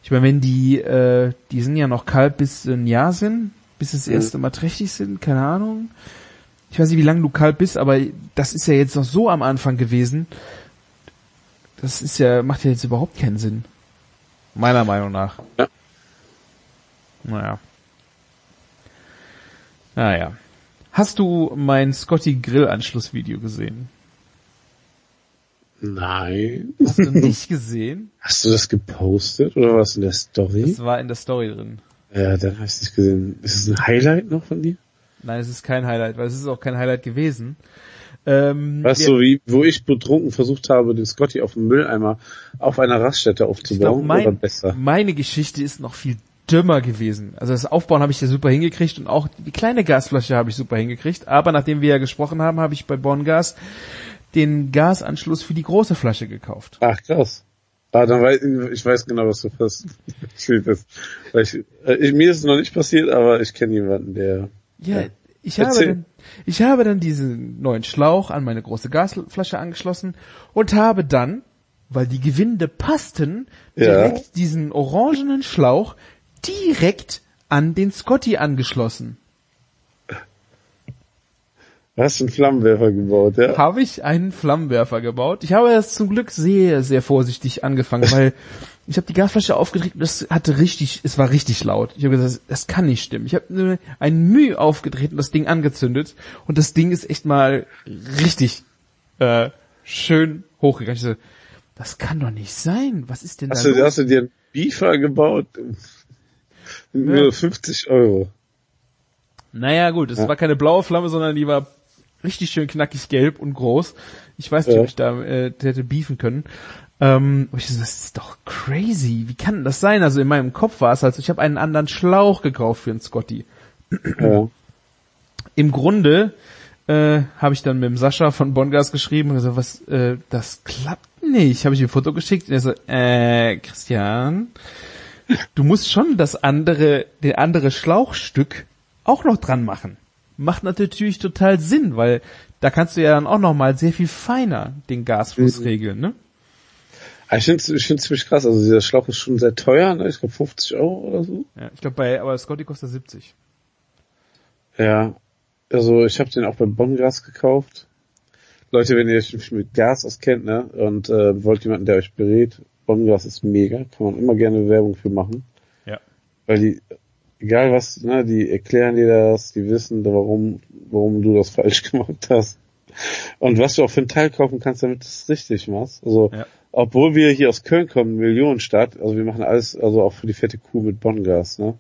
Ich meine, wenn die sind ja noch kalt, bis sie ein Jahr sind, bis sie das erste Mal trächtig sind, keine Ahnung. Ich weiß nicht, wie lange du kalt bist, aber das ist ja jetzt noch so am Anfang gewesen. Das ist ja, macht ja jetzt überhaupt keinen Sinn. Meiner Meinung nach. Ja. Naja. Hast du mein Scotty Grill Anschlussvideo gesehen? Nein. Hast du nicht gesehen? Hast du das gepostet oder was in der Story? Das war in der Story drin. Ja, dann habe ich es nicht gesehen. Ist es ein Highlight noch von dir? Nein, es ist kein Highlight, weil es ist auch kein Highlight gewesen. Weißt du, wo ich betrunken versucht habe, den Scotty auf dem Mülleimer auf einer Raststätte aufzubauen, oder besser? Meine Geschichte ist noch viel dümmer gewesen. Also das Aufbauen habe ich ja super hingekriegt und auch die kleine Gasflasche habe ich super hingekriegt. Aber nachdem wir ja gesprochen haben, habe ich bei Bongas den Gasanschluss für die große Flasche gekauft. Ach, krass. Dann ich weiß genau, was du hast. Mir ist es noch nicht passiert, aber ich kenne jemanden, der... Ja, ich habe dann diesen neuen Schlauch an meine große Gasflasche angeschlossen und habe dann, weil die Gewinde passten, direkt diesen orangenen Schlauch direkt an den Scotty angeschlossen. Hast du einen Flammenwerfer gebaut, ja? Habe ich einen Flammenwerfer gebaut. Ich habe das zum Glück sehr, sehr vorsichtig angefangen, weil ich habe die Gasflasche aufgedreht und es war richtig laut. Ich habe gesagt, das kann nicht stimmen. Ich habe nur ein Mühe aufgedreht und das Ding angezündet und das Ding ist echt mal richtig schön hochgegangen. Ich so, das kann doch nicht sein. Was ist denn da los? Hast du dir einen Beefer gebaut? Nur 50 €. Naja gut, es war keine blaue Flamme, sondern die war richtig schön knackig gelb und groß. Ich weiß nicht, ob ich da hätte beefen können. Aber ich so, das ist doch crazy. Wie kann das sein? Also in meinem Kopf war es halt so, ich habe einen anderen Schlauch gekauft für einen Scotty. Ja. Im Grunde habe ich dann mit dem Sascha von Bongas geschrieben und gesagt, das klappt nicht. Habe ich ihm ein Foto geschickt und er so, Christian, du musst schon das andere Schlauchstück auch noch dran machen. Macht natürlich total Sinn, weil da kannst du ja dann auch noch mal sehr viel feiner den Gasfluss regeln, ne? Ich find's ziemlich krass, also dieser Schlauch ist schon sehr teuer, ne? Ich glaube 50 € oder so. Ja, ich glaube aber Scotty kostet 70. Ja, also ich habe den auch bei Bongas gekauft. Leute, wenn ihr euch mit Gas auskennt, ne, und wollt jemanden, der euch berät, Bongas ist mega, kann man immer gerne Werbung für machen. Ja. Weil die, egal was, ne, die erklären dir das, die wissen, warum du das falsch gemacht hast. Und was du auch für einen Teil kaufen kannst, damit du es richtig machst. Also, obwohl wir hier aus Köln kommen, Millionenstadt, also wir machen alles, also auch für die fette Kuh mit Bongas, ne.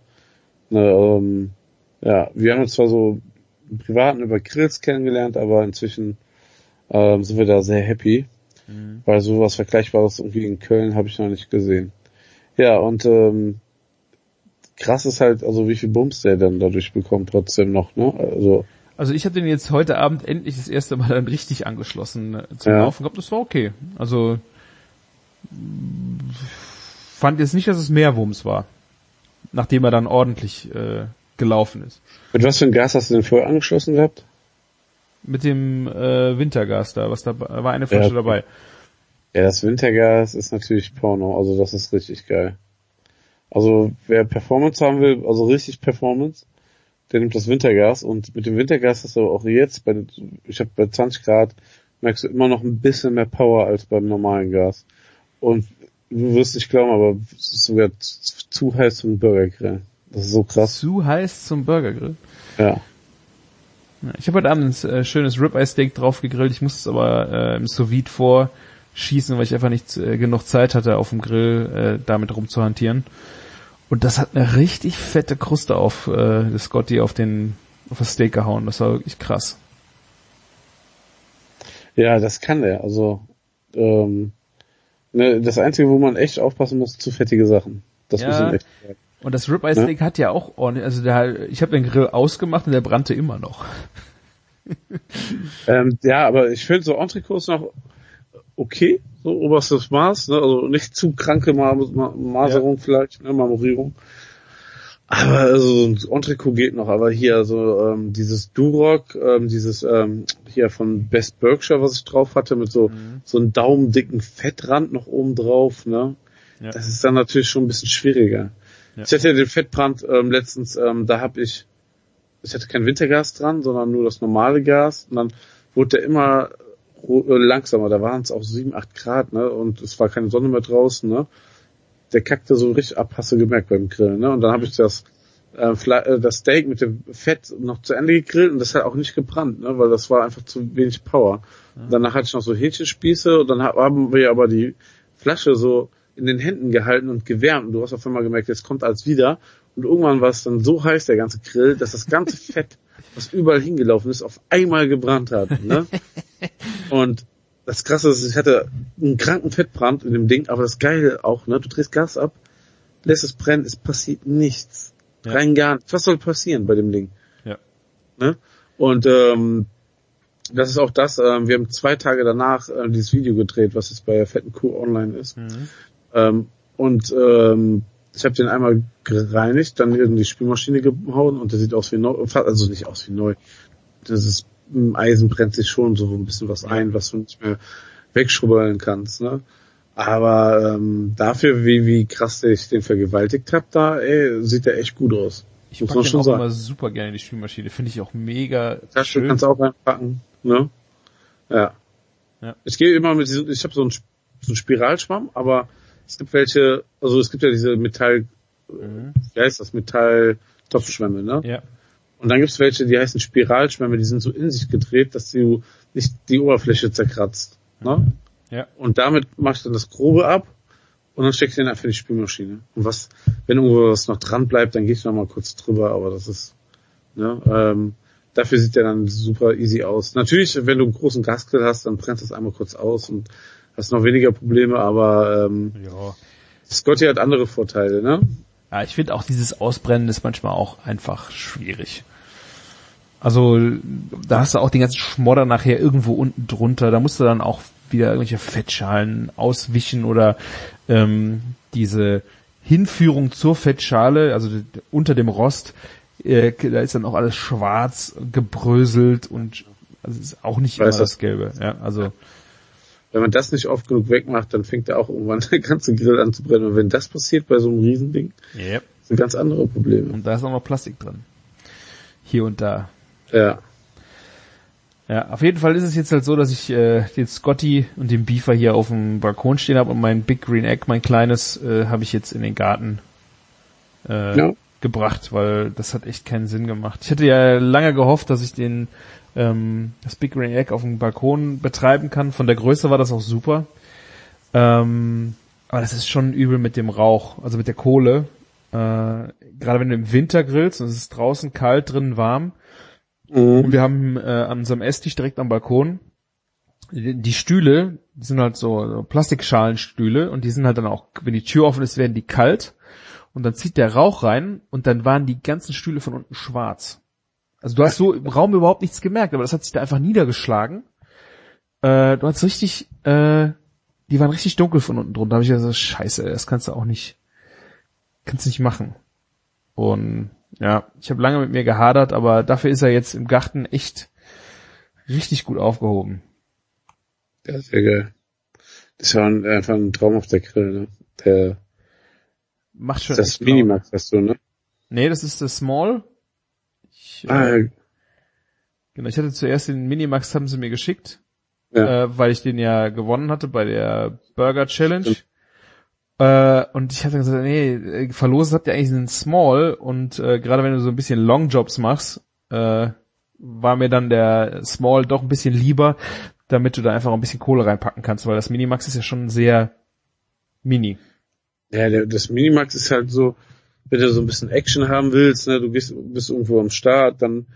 Ja, wir haben uns zwar so im Privaten über Grills kennengelernt, aber inzwischen sind wir da sehr happy, weil sowas Vergleichbares irgendwie in Köln habe ich noch nicht gesehen. Ja, und krass ist halt, also wie viel Bums der dann dadurch bekommt trotzdem noch, ne? Also ich habe den jetzt heute Abend endlich das erste Mal dann richtig angeschlossen zum Laufen gehabt. Das war okay. Also fand jetzt nicht, dass es mehr Wumms war, nachdem er dann ordentlich gelaufen ist. Mit was für ein Gas hast du denn vorher angeschlossen gehabt? Mit dem Wintergas da, war eine Flasche dabei. Ja, das Wintergas ist natürlich Porno, also das ist richtig geil. Also wer Performance haben will, also richtig Performance, der nimmt das Wintergas und mit dem Wintergas hast du auch jetzt, bei 20 Grad merkst du immer noch ein bisschen mehr Power als beim normalen Gas. Und du wirst nicht glauben, aber es ist sogar zu heiß zum Burgergrill. Das ist so krass. Zu heiß zum Burgergrill? Ja. Ich habe heute Abend ein schönes Ribeye-Steak drauf gegrillt. Ich musste es aber im Sous-Vide vorschießen, weil ich einfach nicht genug Zeit hatte, auf dem Grill damit rumzuhantieren. Und das hat eine richtig fette Kruste auf das Scotty auf das Steak gehauen. Das war wirklich krass. Ja, das kann der. Also das Einzige, wo man echt aufpassen muss, zu fettige Sachen. Das muss man echt sagen. Und das Ribeye-Steak hat ja auch ordentlich, also ich habe den Grill ausgemacht und der brannte immer noch. Ja, aber ich finde so Entrecots noch okay, so oberstes Maß, ne? Also nicht zu kranke Maserung vielleicht, ne? Marmorierung. Aber also ein Entrecot geht noch, aber hier also dieses Duroc, hier von Best Berkshire, was ich drauf hatte, mit so einem daumendicken Fettrand noch oben drauf, ne? Ja. Das ist dann natürlich schon ein bisschen schwieriger. Ja. Ich hatte ja den Fettbrand letztens, da habe ich hatte kein Wintergas dran, sondern nur das normale Gas und dann wurde der immer langsamer, da waren es auch 7, 8 Grad, ne, und es war keine Sonne mehr draußen, ne. Der kackte so richtig ab, hast du gemerkt beim Grillen, ne, und dann habe ich das Steak mit dem Fett noch zu Ende gegrillt und das hat auch nicht gebrannt, ne, weil das war einfach zu wenig Power. Ja. Danach hatte ich noch so Hähnchenspieße und dann haben wir aber die Flasche so in den Händen gehalten und gewärmt und du hast auf einmal gemerkt, jetzt kommt alles wieder und irgendwann war es dann so heiß, der ganze Grill, dass das ganze Fett, was überall hingelaufen ist, auf einmal gebrannt hat, ne? Und das Krasse ist, ich hatte einen kranken Fettbrand in dem Ding, aber das Geile auch, ne? Du drehst Gas ab, lässt es brennen, es passiert nichts. Ja. Rein gar nichts. Was soll passieren bei dem Ding? Ja. Ne? Und das ist auch das, wir haben 2 Tage danach dieses Video gedreht, was jetzt bei der Fetten Kuh online ist. Mhm. Ich habe den einmal gereinigt, dann in die Spülmaschine gehauen und der sieht aus wie neu, also nicht aus wie neu. Das ist, im Eisen brennt sich schon so ein bisschen was ein, was du nicht mehr wegschrubbeln kannst, ne? Aber dafür, wie krass ich den vergewaltigt habe, da sieht der echt gut aus. Ich packe den auch immer super gerne in die Spülmaschine, finde ich auch mega schön. Du kannst auch reinpacken, ne? Ja. Ich gehe immer mit diesem, ich habe so einen Spiralschwamm, aber es gibt welche, also es gibt ja diese Metall, wie heißt das, Metall-Topfschwämme, ne? Ja. Und dann gibt's welche, die heißen Spiralschwämme, die sind so in sich gedreht, dass du nicht die Oberfläche zerkratzt, ne? Ja. Und damit machst du dann das Grobe ab und dann steckst du den einfach in die Spülmaschine. Und wenn irgendwo was noch dran bleibt, dann gehst du noch mal kurz drüber, aber das ist, ne, dafür sieht der dann super easy aus. Natürlich, wenn du einen großen Gasgrill hast, dann brennst du das einmal kurz aus und hast noch weniger Probleme, aber Scotty hat andere Vorteile, ne? Ja, ich finde auch dieses Ausbrennen ist manchmal auch einfach schwierig. Also da hast du auch den ganzen Schmodder nachher irgendwo unten drunter, da musst du dann auch wieder irgendwelche Fettschalen auswischen oder diese Hinführung zur Fettschale, also unter dem Rost, da ist dann auch alles schwarz gebröselt und also ist auch nicht immer das Gelbe. Ja, also wenn man das nicht oft genug wegmacht, dann fängt er auch irgendwann der ganze Grill an zu brennen. Und wenn das passiert bei so einem Riesending, sind ganz andere Probleme. Und da ist auch noch Plastik drin. Hier und da. Ja. Ja, auf jeden Fall ist es jetzt halt so, dass ich den Scotty und den Beaver hier auf dem Balkon stehen habe und mein Big Green Egg, mein kleines, habe ich jetzt in den Garten gebracht, weil das hat echt keinen Sinn gemacht. Ich hatte ja lange gehofft, dass ich das Big Green Egg auf dem Balkon betreiben kann. Von der Größe war das auch super. Aber das ist schon übel mit dem Rauch, also mit der Kohle. Gerade wenn du im Winter grillst und es ist draußen kalt, drinnen warm. Und wir haben an unserem Esstisch direkt am Balkon die Stühle, die sind halt so Plastikschalenstühle und die sind halt dann auch, wenn die Tür offen ist, werden die kalt und dann zieht der Rauch rein und dann waren die ganzen Stühle von unten schwarz. Also du hast so im Raum überhaupt nichts gemerkt, aber das hat sich da einfach niedergeschlagen. Du hast richtig, die waren richtig dunkel von unten drunter. Da habe ich gesagt, scheiße, das kannst du nicht machen. Und ja, ich habe lange mit mir gehadert, aber dafür ist er jetzt im Garten echt richtig gut aufgehoben. Ja, sehr geil. Das ist ja einfach ein Traum auf der Grill, ne? Der macht schon. Das Minimax hast du, ne? Nee, das ist das Small. Genau, ich hatte zuerst den Minimax, haben sie mir geschickt, weil ich den ja gewonnen hatte bei der Burger Challenge. Und ich hatte gesagt, nee, verlosen habt ihr eigentlich einen Small und gerade wenn du so ein bisschen Longjobs machst, war mir dann der Small doch ein bisschen lieber, damit du da einfach ein bisschen Kohle reinpacken kannst, weil das Minimax ist ja schon sehr mini. Ja, das Minimax ist halt so, wenn du so ein bisschen Action haben willst, ne, du bist irgendwo am Start, dann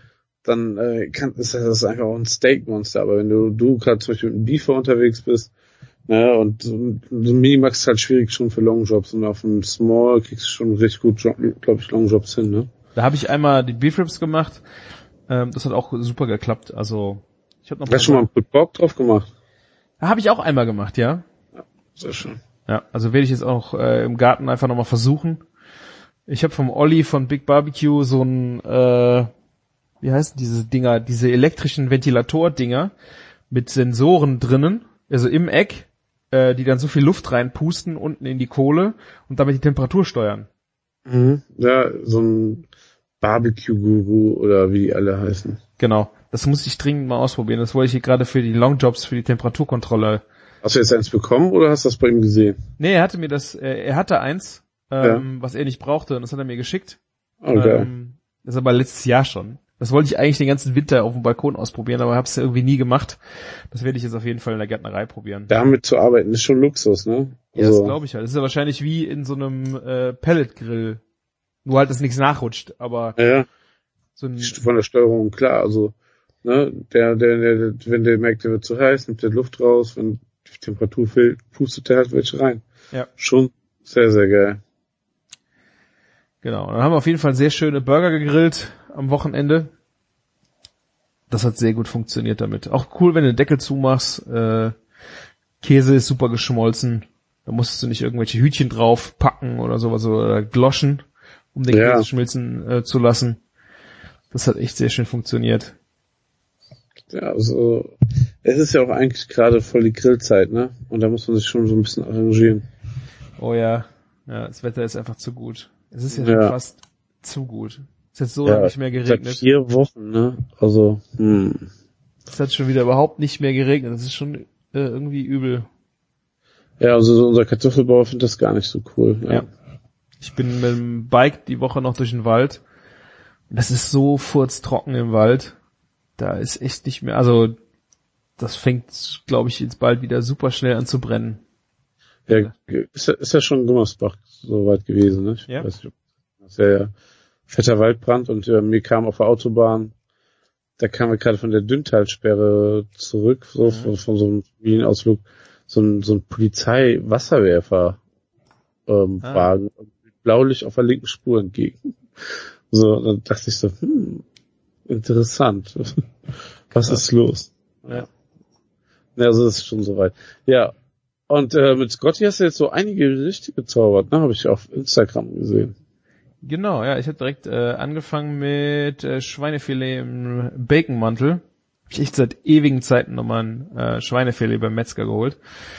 ist das einfach auch ein Steak-Monster, aber wenn du gerade zum Beispiel mit einem Beaver unterwegs bist, ne, und so ein Minimax ist halt schwierig schon für Longjobs und auf einem Small kriegst du schon richtig gut, glaube ich, Longjobs hin, ne. Da habe ich einmal die Beef Ribs gemacht, das hat auch super geklappt, also ich habe noch. Hast du schon mal einen Pulled Pork drauf gemacht? Da habe ich auch einmal gemacht, ja. Ja, sehr schön. Ja, also werde ich jetzt auch im Garten einfach nochmal versuchen. Ich habe vom Olli von Big Barbecue so ein, wie heißen diese Dinger, diese elektrischen Ventilator-Dinger mit Sensoren drinnen, also im Eck, die dann so viel Luft reinpusten unten in die Kohle und damit die Temperatur steuern. Mhm. Ja, so ein Barbecue-Guru oder wie die alle heißen. Genau. Das muss ich dringend mal ausprobieren. Das wollte ich hier gerade für die Longjobs, für die Temperaturkontrolle. Hast du jetzt eins bekommen oder hast du das bei ihm gesehen? Nee, er hatte eins, was er nicht brauchte, und das hat er mir geschickt. Okay. Das ist aber letztes Jahr schon. Das wollte ich eigentlich den ganzen Winter auf dem Balkon ausprobieren, aber habe es irgendwie nie gemacht. Das werde ich jetzt auf jeden Fall in der Gärtnerei probieren. Damit zu arbeiten ist schon Luxus, ne? Ja, das glaube ich halt. Das ist ja wahrscheinlich wie in so einem Pelletgrill. Nur halt, dass nichts nachrutscht, aber ja. so ein Von der Steuerung, klar, also, ne, wenn der merkt, der wird zu heiß, nimmt der Luft raus, wenn die Temperatur fehlt, pustet der halt welche rein. Ja. Schon sehr, sehr geil. Genau. Und dann haben wir auf jeden Fall sehr schöne Burger gegrillt am Wochenende. Das hat sehr gut funktioniert damit. Auch cool, wenn du den Deckel zumachst. Käse ist super geschmolzen. Da musstest du nicht irgendwelche Hütchen drauf packen oder sowas oder gloschen, um den Käse schmilzen zu lassen. Das hat echt sehr schön funktioniert. Ja, also es ist ja auch eigentlich gerade voll die Grillzeit, ne? Und da muss man sich schon so ein bisschen arrangieren. Oh ja. Ja, das Wetter ist einfach zu gut. Es ist ja schon fast zu gut. Es hat so lange nicht mehr geregnet. Seit 4 Wochen, ne? Also, Es hat schon wieder überhaupt nicht mehr geregnet. Das ist schon irgendwie übel. Ja, also so unser Kartoffelbauer findet das gar nicht so cool. Ja. Ich bin mit dem Bike die Woche noch durch den Wald. Und das ist so furztrocken im Wald. Da ist echt nicht mehr, also das fängt, glaube ich, jetzt bald wieder super schnell an zu brennen. Ja, ist ja schon Gummersbach so weit gewesen, ne? Ich weiß nicht, das ist ja fetter Waldbrand und mir kam auf der Autobahn, da kamen wir gerade von der Dünntalsperre zurück, so von so einem Familienausflug, so ein Polizei-Wasserwerfer Wagen, Blaulicht auf der linken Spur entgegen. So, dann dachte ich so, interessant. Was ist los? Ja, also das ist schon soweit. Ja. Und mit Scotty hast du jetzt so einige Gerichte gezaubert, ne? Habe ich auf Instagram gesehen. Genau, ja, ich habe direkt angefangen mit Schweinefilet im Baconmantel. Hab ich echt seit ewigen Zeiten nochmal ein Schweinefilet beim Metzger geholt.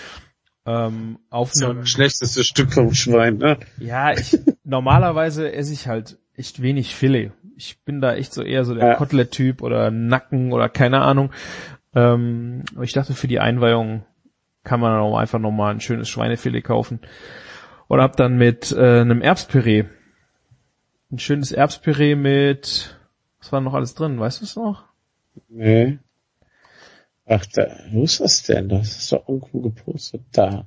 Auf das ist das schlechteste Stück vom Schwein, ne? Ja, normalerweise esse ich halt echt wenig Filet. Ich bin da echt so eher so der Kotelett-Typ oder Nacken oder keine Ahnung. Aber ich dachte, für die Einweihung kann man dann auch einfach nochmal ein schönes Schweinefilet kaufen. Und hab dann mit einem Erbspüree, ein schönes Erbspüree mit, was war noch alles drin, weißt du es noch? Nee. Ach, wo ist das denn? Das ist doch irgendwo gepostet. Da.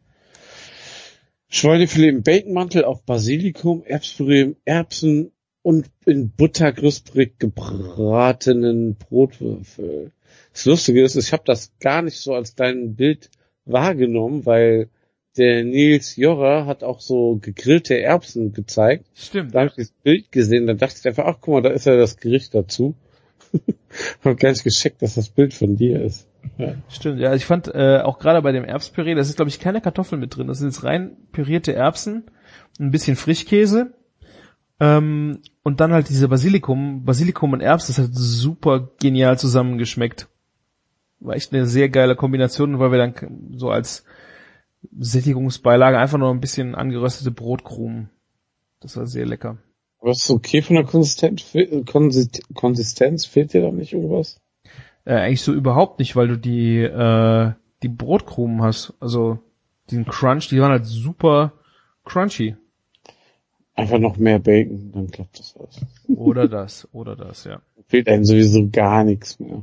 Schweinefilet im Baconmantel auf Basilikum, Erbspüree, Erbsen und in Butter knusprig gebratenen Brotwürfel. Das Lustige ist, ich habe das gar nicht so als dein Bild wahrgenommen, weil der Nils Jorra hat auch so gegrillte Erbsen gezeigt. Stimmt. Da habe ich das Bild gesehen, dann dachte ich einfach, ach guck mal, da ist ja das Gericht dazu. Hab gar nicht gescheckt, dass das Bild von dir ist. Ja. Stimmt, ja, ich fand auch gerade bei dem Erbspüree, das ist glaube ich keine Kartoffeln mit drin, das sind jetzt rein pürierte Erbsen, ein bisschen Frischkäse und dann halt diese Basilikum und Erbsen, das hat super genial zusammengeschmeckt. War echt eine sehr geile Kombination, weil wir dann so als Sättigungsbeilage einfach noch ein bisschen angeröstete Brotkrumen. Das war sehr lecker. Aber ist okay von der Konsistenz? Fehlt dir da nicht irgendwas? Eigentlich so überhaupt nicht, weil du die Brotkrumen hast. Also diesen Crunch, die waren halt super crunchy. Einfach noch mehr Bacon, dann klappt das alles. Oder das, ja. Fehlt einem sowieso gar nichts mehr.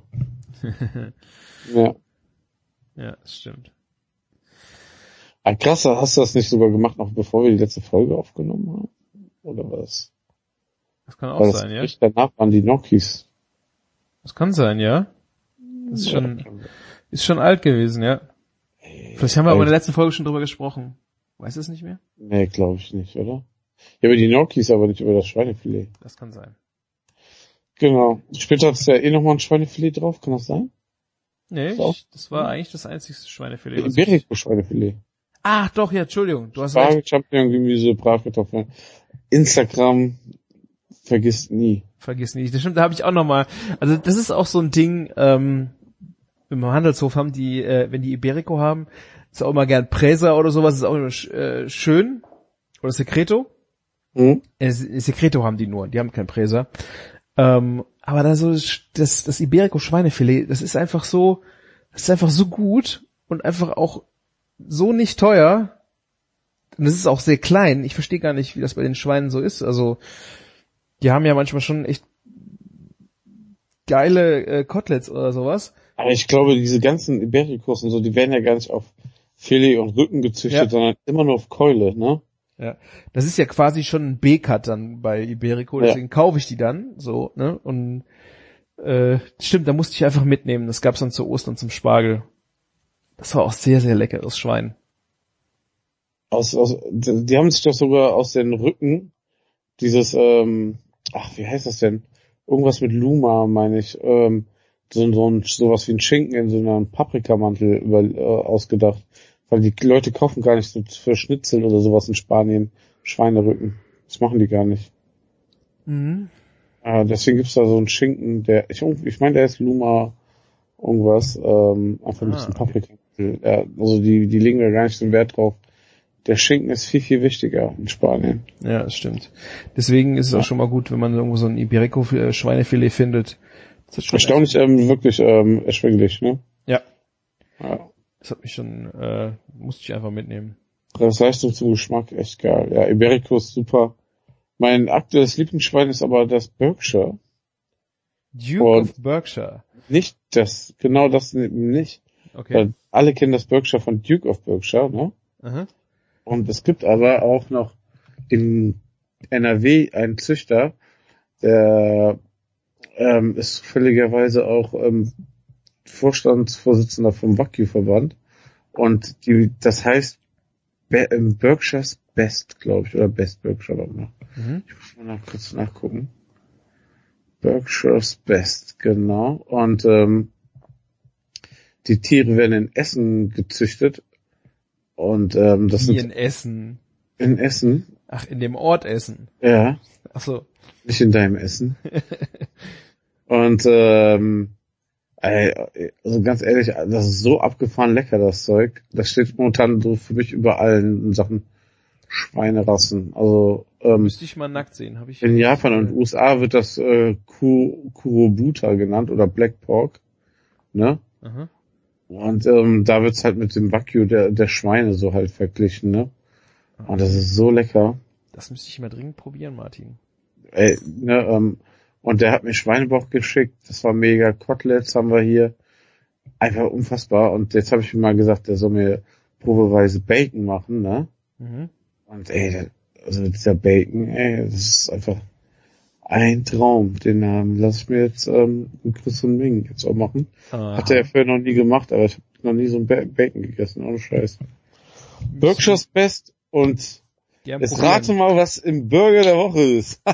Ja. Ja, das stimmt. Ah, krass, hast du das nicht sogar gemacht, noch bevor wir die letzte Folge aufgenommen haben? Oder was? Das kann auch sein, ja. Danach waren die Gnocchis. Das kann sein, ja. Das ist schon alt gewesen, ja. Vielleicht haben wir aber in der letzten Folge schon drüber gesprochen. Weißt du es nicht mehr? Nee, glaube ich nicht, oder? Ja, über die Gnocchis, aber nicht über das Schweinefilet. Das kann sein. Genau. Später hat es ja nochmal ein Schweinefilet drauf, kann das sein? Nee, das war eigentlich das einzigste Schweinefilet. Iberico-Schweinefilet. Ach doch, ja, Entschuldigung. Du hast Spargel, Champignon, Gemüse, Bratkartoffeln. Instagram, vergiss nie. Vergiss nicht. Das stimmt, da habe ich auch nochmal, also das ist auch so ein Ding, wenn im Handelshof haben die, wenn die Iberico haben, ist auch immer gern Presa oder sowas, ist auch immer schön. Oder Secreto. Secreto haben die nur, die haben kein Presa. Aber da so das Iberico Schweinefilet, das ist einfach so gut und einfach auch so nicht teuer. Und das ist auch sehr klein. Ich verstehe gar nicht, wie das bei den Schweinen so ist. Also, die haben ja manchmal schon echt geile Koteletts oder sowas. Aber ich glaube, diese ganzen Ibericos und so, die werden ja gar nicht auf Filet und Rücken gezüchtet, sondern immer nur auf Keule, ne? Ja. Das ist ja quasi schon ein B-Cut dann bei Iberico, deswegen kaufe ich die dann, so, ne? Und stimmt, da musste ich einfach mitnehmen. Das gab's dann zu Ostern zum Spargel. Das war auch sehr, sehr leckeres Schwein. Die haben sich doch sogar aus den Rücken dieses, wie heißt das denn? Irgendwas mit Luma, meine ich, sowas wie ein Schinken in so einem Paprikamantel ausgedacht. Weil die Leute kaufen gar nicht so für Schnitzel oder sowas in Spanien Schweinerücken. Das machen die gar nicht. Mhm. Deswegen gibt's da so einen Schinken, ich meine, der ist Luma irgendwas, einfach ein bisschen Paprikamantel. Also die legen da gar nicht so einen Wert drauf. Der Schinken ist viel, viel wichtiger in Spanien. Ja, das stimmt. Deswegen ist es auch schon mal gut, wenn man irgendwo so ein Iberico Schweinefilet findet. Das ist schon erstaunlich, wirklich erschwinglich, ne? Ja. Ja. Das hat mich schon, musste ich einfach mitnehmen. Preis-Leistung zum Geschmack, echt geil. Ja, Iberico ist super. Mein aktuelles Lieblingsschwein ist aber das Berkshire. Duke of Berkshire. Nicht das, genau das nicht. Okay. Weil alle kennen das Berkshire von Duke of Berkshire, ne? Aha. Und es gibt aber auch noch in NRW einen Züchter, der ist zufälligerweise auch Vorstandsvorsitzender vom Wagyu-Verband. Und das heißt Berkshire's Best, glaube ich, oder Best Berkshire. Mhm. Ich muss mal kurz nachgucken. Berkshire's Best, genau. Und die Tiere werden in Essen gezüchtet. Und das Wie sind in Essen. in Essen. Ach, in dem Ort Essen. Ja. Ach so. Nicht in deinem Essen. Und also ganz ehrlich, das ist so abgefahren lecker, das Zeug. Das steht momentan so für mich über allen Sachen Schweinerassen. Also müsste ich mal nackt sehen, habe ich. In Japan und USA wird das Kurobuta genannt oder Black Pork, ne? Aha. Und da wird's halt mit dem Wagyu der Schweine so halt verglichen, ne? Und das ist so lecker. Das müsste ich mal dringend probieren, Martin. Und der hat mir Schweinebauch geschickt. Das war mega. Koteletts haben wir hier. Einfach unfassbar. Und jetzt habe ich ihm mal gesagt, der soll mir probeweise Bacon machen, ne? Mhm. Und also dieser Bacon, das ist einfach ein Traum. Den lasse ich mir jetzt Chris und Ming jetzt auch machen. Aha. Hat er ja vorher noch nie gemacht, aber ich habe noch nie so ein Bacon gegessen, ohne Scheiß. Berkshire's Best und jetzt rate mal, was im Burger der Woche ist.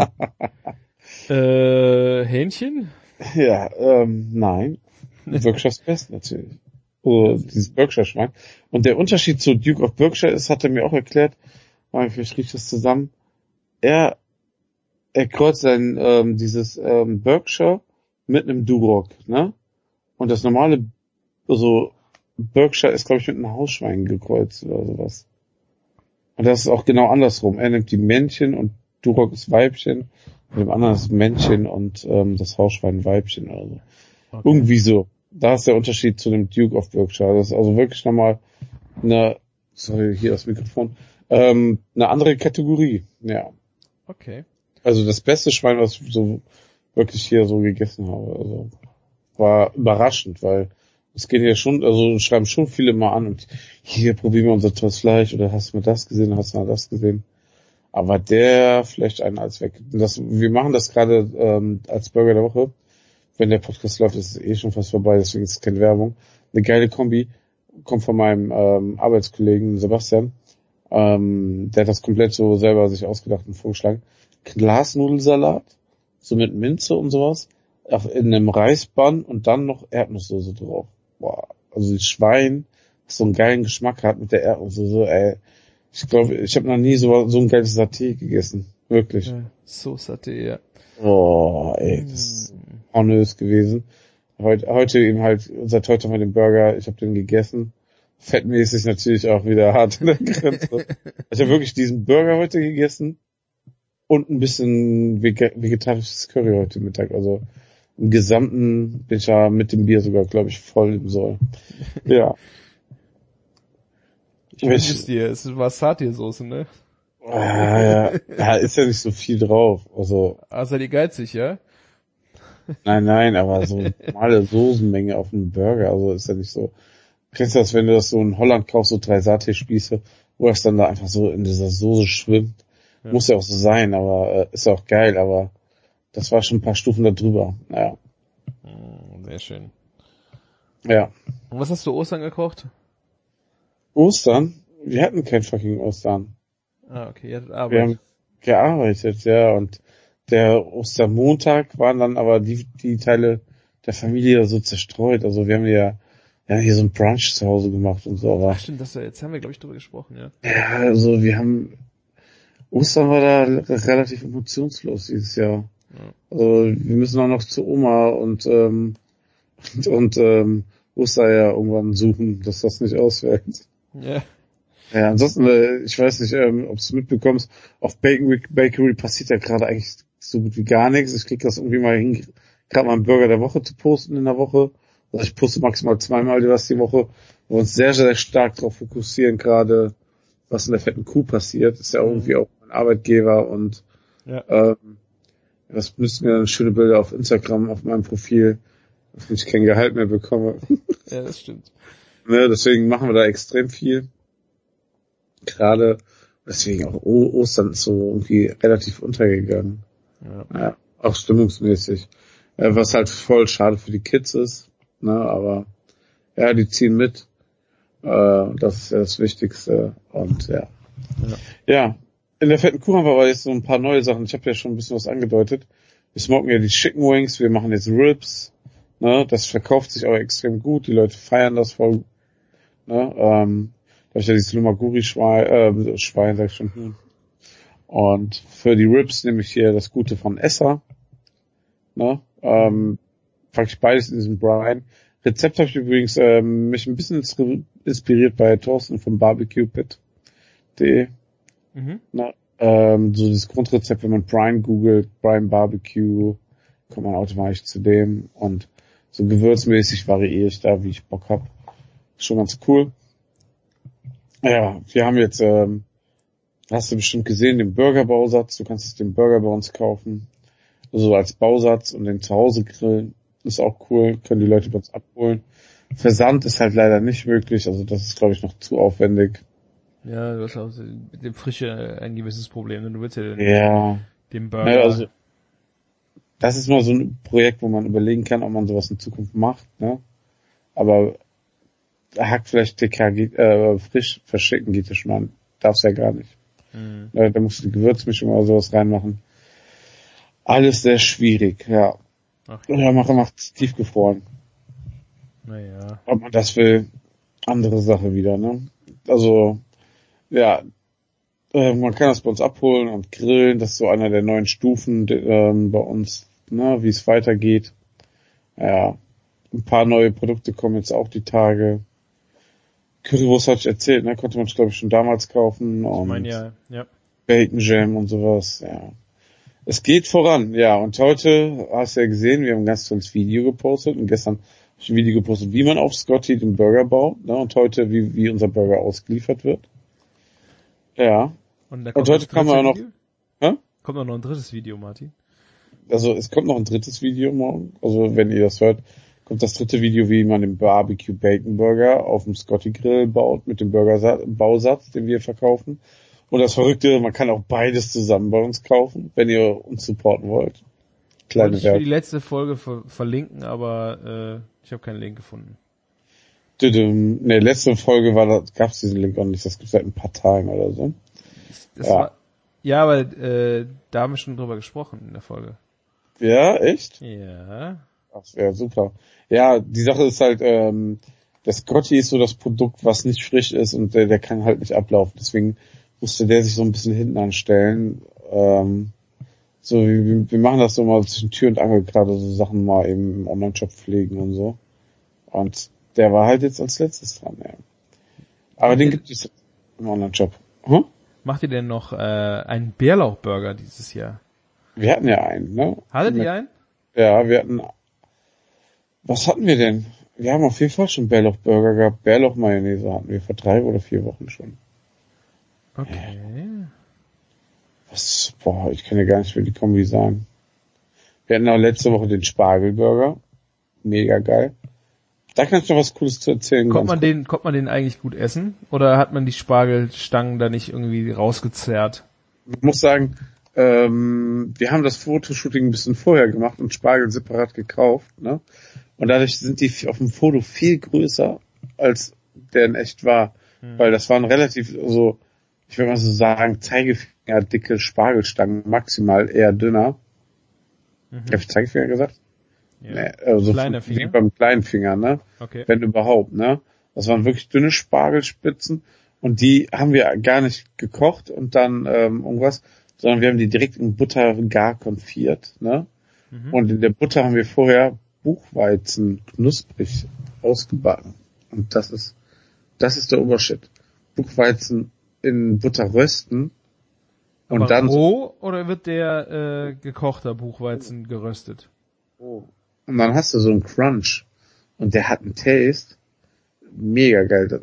Hähnchen? Ja, nein. Berkshire's Best natürlich. Oh, dieses Berkshire-Schwein. Und der Unterschied zu Duke of Berkshire ist, hat er mir auch erklärt, vielleicht riecht das zusammen. Er kreuzt dann dieses Berkshire mit einem Duroc, ne? Und das normale, also Berkshire ist, glaube ich, mit einem Hausschwein gekreuzt oder sowas. Und das ist auch genau andersrum. Er nimmt die Männchen und Duroc ist Weibchen. Und dem anderen ist Männchen und das Hausschwein Weibchen oder so. Okay. Irgendwie so. Da ist der Unterschied zu dem Duke of Berkshire. Das ist also wirklich nochmal hier das Mikrofon, eine andere Kategorie. Ja. Okay. Also das beste Schwein, was ich so wirklich hier so gegessen habe. Also war überraschend, weil es gehen ja schon, also schreiben schon viele mal an und hier probieren wir unser tolles Fleisch oder hast du mal das gesehen, hast du mal das gesehen. Aber der vielleicht einen als weg. Wir machen das gerade als Burger der Woche. Wenn der Podcast läuft, ist es eh schon fast vorbei, deswegen ist es keine Werbung. Eine geile Kombi kommt von meinem Arbeitskollegen Sebastian. Der hat das komplett so selber sich ausgedacht und vorgeschlagen. Glasnudelsalat, so mit Minze und sowas, in einem Reisbann und dann noch Erdnusssoße drauf. Boah, also das Schwein, was so einen geilen Geschmack hat mit der Erdnusssoße, ich glaube, ich habe noch nie so ein geiles Saté gegessen. Wirklich. Ja, so Saté, ja. Oh, das ist honest gewesen. heute eben halt, seit heute haben wir den Burger, ich habe den gegessen. Fettmäßig natürlich auch wieder hart an der Grenze. Ich habe wirklich diesen Burger heute gegessen und ein bisschen vegetarisches Curry heute Mittag. Also im Gesamten bin ich ja mit dem Bier sogar, glaube ich, voll im Soll. Ja. Ich wünsche es dir. Es war Satay-Soße, ne? Ja, ist ja nicht so viel drauf. Also. Seid ihr geizig, ja? Nein, aber so eine normale Soßenmenge auf einem Burger, also ist ja nicht so. Kennst du das, wenn du das so in Holland kaufst, so 3 Satay-Spieße, wo das dann da einfach so in dieser Soße schwimmt? Ja. Muss ja auch so sein, aber ist auch geil, aber das war schon ein paar Stufen da drüber. Naja. Sehr schön. Ja. Und was hast du Ostern gekocht? Ostern? Wir hatten kein fucking Ostern. Okay, ihr hattet Arbeit. Wir haben gearbeitet, ja, und der Ostermontag waren dann aber die Teile der Familie so zerstreut. Also wir haben hier so ein Brunch zu Hause gemacht und so. Aber ach stimmt, jetzt haben wir, glaube ich, drüber gesprochen, ja. Ja, also Ostern war da relativ emotionslos dieses Jahr. Ja. Also wir müssen auch noch zu Oma und Ostereier irgendwann suchen, dass das nicht ausfällt. Ja. Ja, ansonsten, ich weiß nicht, ob du es mitbekommst, auf Bakery passiert ja gerade eigentlich so gut wie gar nichts. Ich krieg das irgendwie mal hin, gerade mal einen Burger der Woche zu posten in der Woche. Also ich poste maximal 2-mal was die Woche, wo wir uns sehr, sehr stark darauf fokussieren, gerade was in der fetten Kuh passiert. Das ist ja irgendwie auch mein Arbeitgeber und das müssten mir dann schöne Bilder auf Instagram, auf meinem Profil, wenn ich kein Gehalt mehr bekomme. Ja, das stimmt. Ne, deswegen machen wir da extrem viel. Gerade deswegen auch Ostern ist so irgendwie relativ untergegangen. Ja, auch stimmungsmäßig. Was halt voll schade für die Kids ist. Ne, aber ja, die ziehen mit. Das ist ja das Wichtigste. Und ja. In der fetten Kuh haben wir aber jetzt so ein paar neue Sachen. Ich habe ja schon ein bisschen was angedeutet. Wir smoken ja die Chicken Wings, wir machen jetzt Ribs. Ne, das verkauft sich auch extrem gut. Die Leute feiern das voll. Ne, da habe ich ja dieses Lumaguri-Schwein, sag ich schon. Und für die Ribs nehme ich hier das Gute von Esser. Ne, pack ich beides in diesen Brine. Rezept habe ich übrigens mich ein bisschen inspiriert bei Thorsten vom BarbecuePit.de. Ne, so dieses Grundrezept, wenn man Brine googelt, Brine Barbecue, kommt man automatisch zu dem. Und so gewürzmäßig variiere ich da, wie ich Bock hab. Schon ganz cool. Ja, wir haben jetzt, hast du bestimmt gesehen, den Burgerbausatz. Du kannst den Burger bei uns kaufen. Also als Bausatz und den zu Hause grillen. Ist auch cool. Können die Leute bei uns abholen. Versand ist halt leider nicht möglich. Also das ist, glaube ich, noch zu aufwendig. Ja, du hast auch mit dem Frische ein gewisses Problem. Du willst ja den Burger... Ja, also das ist mal so ein Projekt, wo man überlegen kann, ob man sowas in Zukunft macht. Ne? Aber Hackfleisch TK frisch verschicken geht ja schon mal. Darf's ja gar nicht. Da musst du die Gewürzmischung oder sowas reinmachen. Alles sehr schwierig, ja. Ja, macht tiefgefroren. Naja. Ob man das will, andere Sache wieder, ne? Also, ja, man kann das bei uns abholen und grillen. Das ist so einer der neuen Stufen bei uns, ne, wie es weitergeht. Ja, ein paar neue Produkte kommen jetzt auch die Tage. Currywurst hatte ich erzählt, ne, konnte man glaube ich schon damals kaufen. Und ich meine, ja. Bacon Jam und sowas, ja. Es geht voran, ja. Und heute hast du ja gesehen, wir haben ein ganz tolles Video gepostet und gestern habe ich ein Video gepostet, wie man auf Scotty den Burger baut, ne, und heute wie unser Burger ausgeliefert wird. Ja. Und heute kann man auch noch, kommt noch ein drittes Video, Martin. Also es kommt noch ein drittes Video morgen. Also wenn ihr das hört, kommt das dritte Video, wie man den Barbecue Bacon Burger auf dem Scotty Grill baut mit dem Bausatz, den wir verkaufen. Und das Verrückte, man kann auch beides zusammen bei uns kaufen, wenn ihr uns supporten wollte. Kleine Werbung. Ich will die letzte Folge verlinken, aber ich habe keinen Link gefunden. Ne, letzte Folge gab es diesen Link auch nicht. Das gibt es seit ein paar Tagen oder so. Aber da haben wir schon drüber gesprochen in der Folge. Ja, echt? Ja. Ach, wäre super. Ja, die Sache ist halt, der Scotty ist so das Produkt, was nicht frisch ist und der kann halt nicht ablaufen. Deswegen musste der sich so ein bisschen hinten anstellen. So, wir machen das so mal zwischen Tür und Angel, gerade so Sachen mal eben im Online-Shop pflegen und so. Und der war halt jetzt als letztes dran, ja. Aber den gibt es im Online-Shop. Hm? Macht ihr denn noch einen Bärlauchburger dieses Jahr? Wir hatten ja einen, ne? Hattet ihr einen? Ja, wir hatten... Was hatten wir denn? Wir haben auf jeden Fall schon Bärlauchburger gehabt. Bärlauch-Mayonnaise hatten wir vor 3 oder 4 Wochen schon. Okay. Boah, ich kann ja gar nicht mehr die Kombi sagen. Wir hatten auch letzte Woche den Spargelburger. Mega geil. Da kann ich noch was Cooles zu erzählen. Konnte man den eigentlich gut essen? Oder hat man die Spargelstangen da nicht irgendwie rausgezerrt? Ich muss sagen, wir haben das Fotoshooting ein bisschen vorher gemacht und Spargel separat gekauft, ne? Und dadurch sind die auf dem Foto viel größer, als der in echt war. Weil das waren relativ so, ich würde mal so sagen, Zeigefinger dicke Spargelstangen, maximal eher dünner. Habe ich Zeigefinger gesagt? Ja. Nee, also Kleiner Finger? wie beim kleinen Finger, ne? Okay. Wenn überhaupt, ne? Das waren wirklich dünne Spargelspitzen und die haben wir gar nicht gekocht und dann irgendwas, sondern wir haben die direkt in Butter gar konfiert, ne? Und in der Butter haben wir vorher Buchweizen knusprig ausgebacken. Und das ist der Obershit. Buchweizen in Butter rösten und aber dann roh oder wird der gekochter Buchweizen geröstet? und dann hast du so einen Crunch und der hat einen Taste mega geil.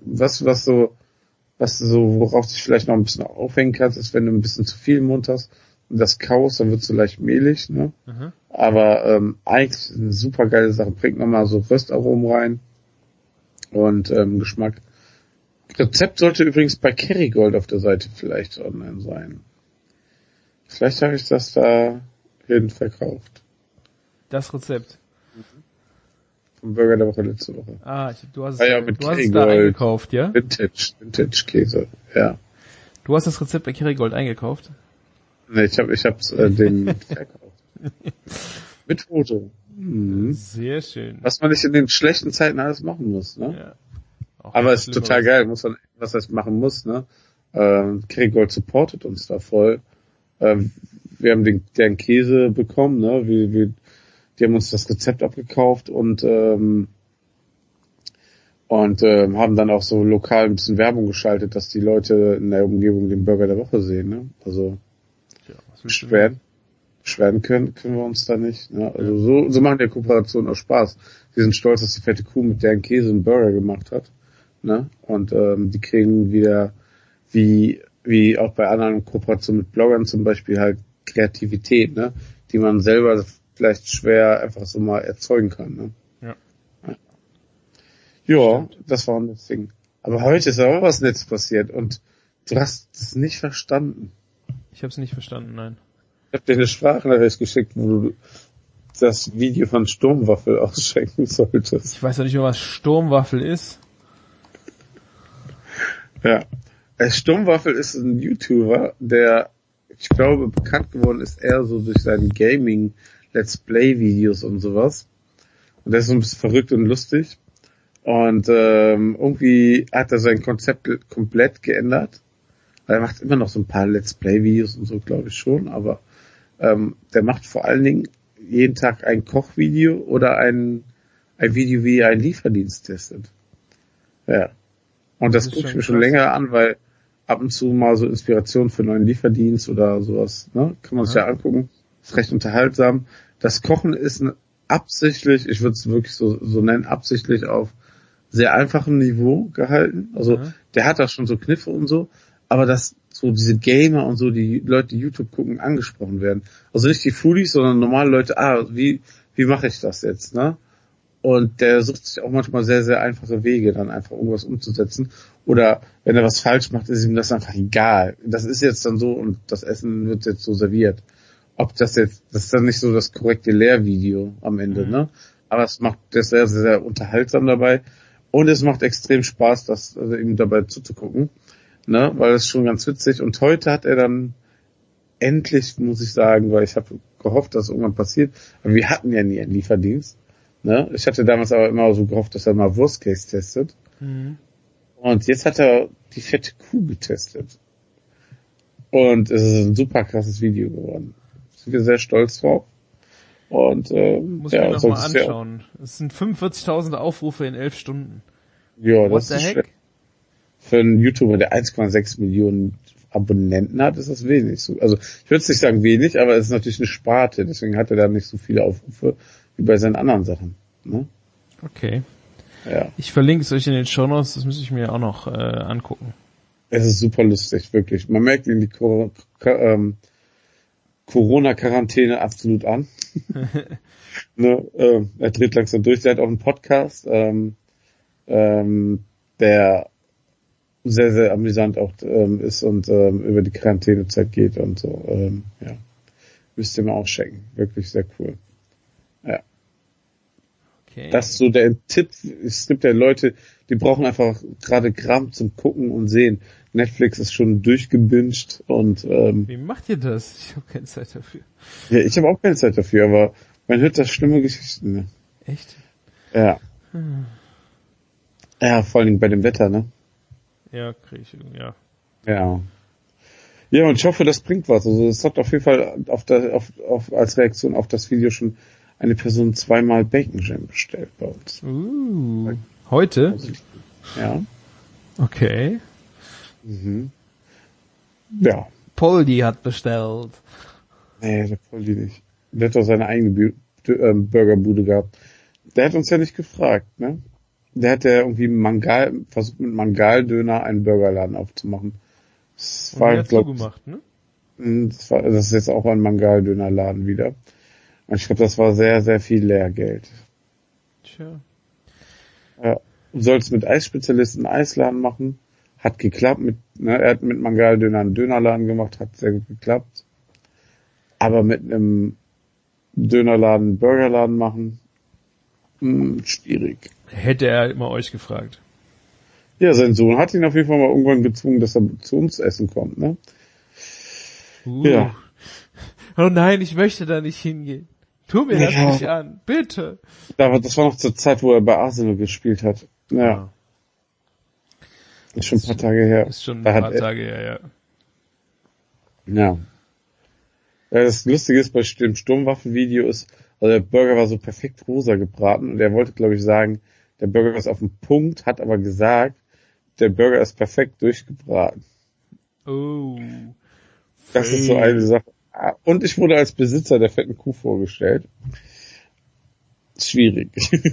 Worauf du dich vielleicht noch ein bisschen aufhängen kannst, ist, wenn du ein bisschen zu viel im Mund hast und das kaust, dann wird es so leicht mehlig, ne? Aber eigentlich eine super geile Sache. Bringt nochmal so Röstaromen rein und Geschmack. Rezept sollte übrigens bei Kerrygold auf der Seite vielleicht online sein. Vielleicht habe ich das da hin verkauft. Das Rezept? Vom Burger der Woche letzte Woche. Du hast es da eingekauft, ja? Vintage Käse, ja. Du hast das Rezept bei Kerrygold eingekauft? Nee, ich hab's den verkauft. Mit Foto. Sehr schön. Was man nicht in den schlechten Zeiten alles machen muss, ne? Ja. Aber es ist total geil, was das machen muss, ne? Kerrygold supportet uns da voll. Wir haben deren Käse bekommen, ne? Die haben uns das Rezept abgekauft und haben dann auch so lokal ein bisschen Werbung geschaltet, dass die Leute in der Umgebung den Burger der Woche sehen, ne? Also beschweren können wir uns da nicht, ne? Also so machen der Kooperation auch Spaß. Die sind stolz, dass die fette Kuh mit deren Käse einen Burger gemacht hat, ne? Und die kriegen wieder wie auch bei anderen Kooperationen mit Bloggern zum Beispiel halt Kreativität, ne? Die man selber vielleicht schwer einfach so mal erzeugen kann, ne? Ja, das war ein nettes Ding. Aber heute ist auch was Nettes passiert und du hast es nicht verstanden. Ich habe es nicht verstanden, nein. Ich habe dir eine Sprachnachricht geschickt, wo du das Video von Sturmwaffel ausschenken solltest. Ich weiß ja nicht mehr, was Sturmwaffel ist. Ja. Sturmwaffel ist ein YouTuber, der, ich glaube, bekannt geworden ist eher so durch seine Gaming-Let's Play-Videos und sowas. Und der ist so ein bisschen verrückt und lustig. Und irgendwie hat er sein Konzept komplett geändert. Er macht immer noch so ein paar Let's Play-Videos und so, glaube ich schon, aber der macht vor allen Dingen jeden Tag ein Kochvideo oder ein Video, wie er einen Lieferdienst testet. Ja. Und das gucke ich mir schon länger an, weil ab und zu mal so Inspiration für einen neuen Lieferdienst oder sowas, ne? Kann man sich ja angucken. Ist recht unterhaltsam. Das Kochen ist absichtlich, ich würde es wirklich so nennen, absichtlich auf sehr einfachem Niveau gehalten. Also der hat da schon so Kniffe und so, aber dass so diese Gamer und so, die Leute, die YouTube gucken, angesprochen werden. Also nicht die Foodies, sondern normale Leute, wie mache ich das jetzt, ne? Und der sucht sich auch manchmal sehr, sehr einfache Wege, dann einfach irgendwas umzusetzen. Oder wenn er was falsch macht, ist ihm das einfach egal. Das ist jetzt dann so und das Essen wird jetzt so serviert. Das ist dann nicht so das korrekte Lehrvideo am Ende, ne? Aber das ist sehr, sehr, sehr unterhaltsam dabei. Und es macht extrem Spaß, ihm dabei zuzugucken, ne? Weil es schon ganz witzig. Und heute hat er dann endlich, muss ich sagen, weil ich habe gehofft, dass irgendwann passiert, aber wir hatten ja nie einen Lieferdienst, ne? Ich hatte damals aber immer so gehofft, dass er mal Wurstcase testet. Und jetzt hat er die fette Kuh getestet. Und es ist ein super krasses Video geworden. sind wir sehr stolz drauf. Und muss ich mir noch mal anschauen. Es sind 45.000 Aufrufe in 11 Stunden. Ja, das ist schlecht. Für einen YouTuber, der 1,6 Millionen Abonnenten hat, ist das wenig. Also ich würde nicht sagen wenig, aber es ist natürlich eine Sparte, deswegen hat er da nicht so viele Aufrufe wie bei seinen anderen Sachen. Ne? Okay. Ja. Ich verlinke es euch in den Shownotes, das müsste ich mir auch noch angucken. Es ist super lustig, wirklich. Man merkt ihn die Corona-Quarantäne absolut an. Ne, er dreht langsam durch. Der hat auch einen Podcast, der sehr, sehr amüsant auch ist und über die Quarantänezeit geht und so. Ja, müsst ihr mal auch checken. Wirklich sehr cool. Ja. Okay. Das ist so der Tipp. Es gibt ja Leute, die brauchen einfach gerade Kram zum Gucken und Sehen. Netflix ist schon durchgebinged und wie macht ihr das? Ich habe keine Zeit dafür. Ja, ich habe auch keine Zeit dafür, aber man hört da schlimme Geschichten. Ne? Echt? Ja. Ja, vor allen Dingen bei dem Wetter, ne? Ja, krieg ich, ja. Ja. Ja, und ich hoffe, das bringt was. Also es hat auf jeden Fall als Reaktion auf das Video schon eine Person 2-mal Bacon Jam bestellt bei uns. Heute? Also, ja. Okay. Mhm. Ja. Poldi hat bestellt. Nee, der Poldi nicht. Der hat doch seine eigene Burgerbude gehabt. Der hat uns ja nicht gefragt, ne? Der hat ja irgendwie versucht mit Mangaldöner einen Burgerladen aufzumachen. Das war, glaube ich, gemacht, ne? Das ist jetzt auch ein Mangaldönerladen wieder. Und ich glaube, das war sehr, sehr viel Lehrgeld. Tja. Ja. Du sollst mit Eisspezialisten einen Eisladen machen. Hat geklappt. Er hat mit Mangaldöner einen Dönerladen gemacht. Hat sehr gut geklappt. Aber mit einem Dönerladen einen Burgerladen machen, schwierig. Hätte er immer euch gefragt. Ja, sein Sohn hat ihn auf jeden Fall mal irgendwann gezwungen, dass er zu uns essen kommt, ne? Ja. Oh nein, ich möchte da nicht hingehen. Tu mir das nicht an, bitte. Das war noch zur Zeit, wo er bei Arsenal gespielt hat. Ja. Ist schon ein paar Tage her. Ist schon ein paar Tage her, ja. Ja. Ja, das Lustige ist, bei dem Sturmwaffen-Video ist, also der Burger war so perfekt rosa gebraten und er wollte, glaube ich, sagen, der Burger ist auf dem Punkt, hat aber gesagt, der Burger ist perfekt durchgebraten. Oh. Das ist so eine Sache. Und ich wurde als Besitzer der fetten Kuh vorgestellt. Schwierig.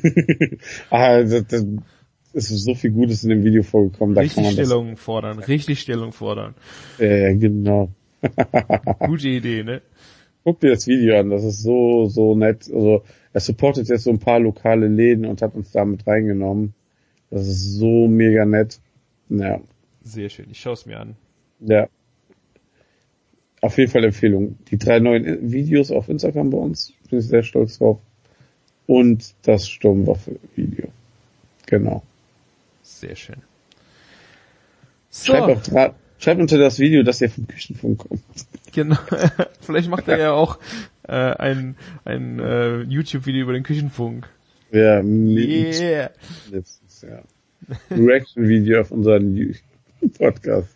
Also, das ist so viel Gutes in dem Video vorgekommen. Richtig Stellung fordern. Ja, genau. Gute Idee, ne? Guck dir das Video an, das ist so, so nett. Also, er supportet jetzt so ein paar lokale Läden und hat uns da mit reingenommen. Das ist so mega nett. Ja. Sehr schön, ich schaue es mir an. Ja. Auf jeden Fall Empfehlung. Die 3 neuen Videos auf Instagram bei uns, bin ich sehr stolz drauf. Und das Sturmwaffe-Video. Genau. Sehr schön. So. Schreibt unter das Video, dass ihr vom Küchenfunk kommt. Genau. Vielleicht macht er ja auch ein YouTube-Video über den Küchenfunk. Ja, letztens, ja. Reaction-Video auf unseren Podcast.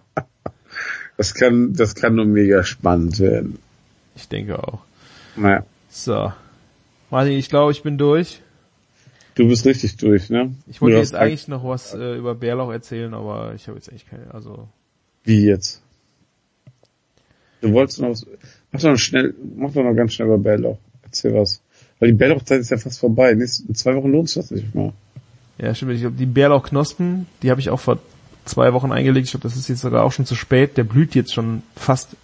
Das kann nur mega spannend werden. Ich denke auch. Naja. So. Martin, ich glaube, ich bin durch. Du bist richtig durch, ne? Ich wollte jetzt eigentlich noch was über Bärlauch erzählen, aber ich habe jetzt eigentlich keine, also... Wie jetzt? Du wolltest noch was... Mach doch noch ganz schnell über Bärlauch. Erzähl was. Weil die Bärlauchzeit ist ja fast vorbei. In 2 Wochen lohnt sich das nicht mehr. Ja, stimmt. Ich glaube, die Bärlauchknospen, die habe ich auch vor 2 Wochen eingelegt. Ich glaube, das ist jetzt sogar auch schon zu spät. Der blüht jetzt schon fast.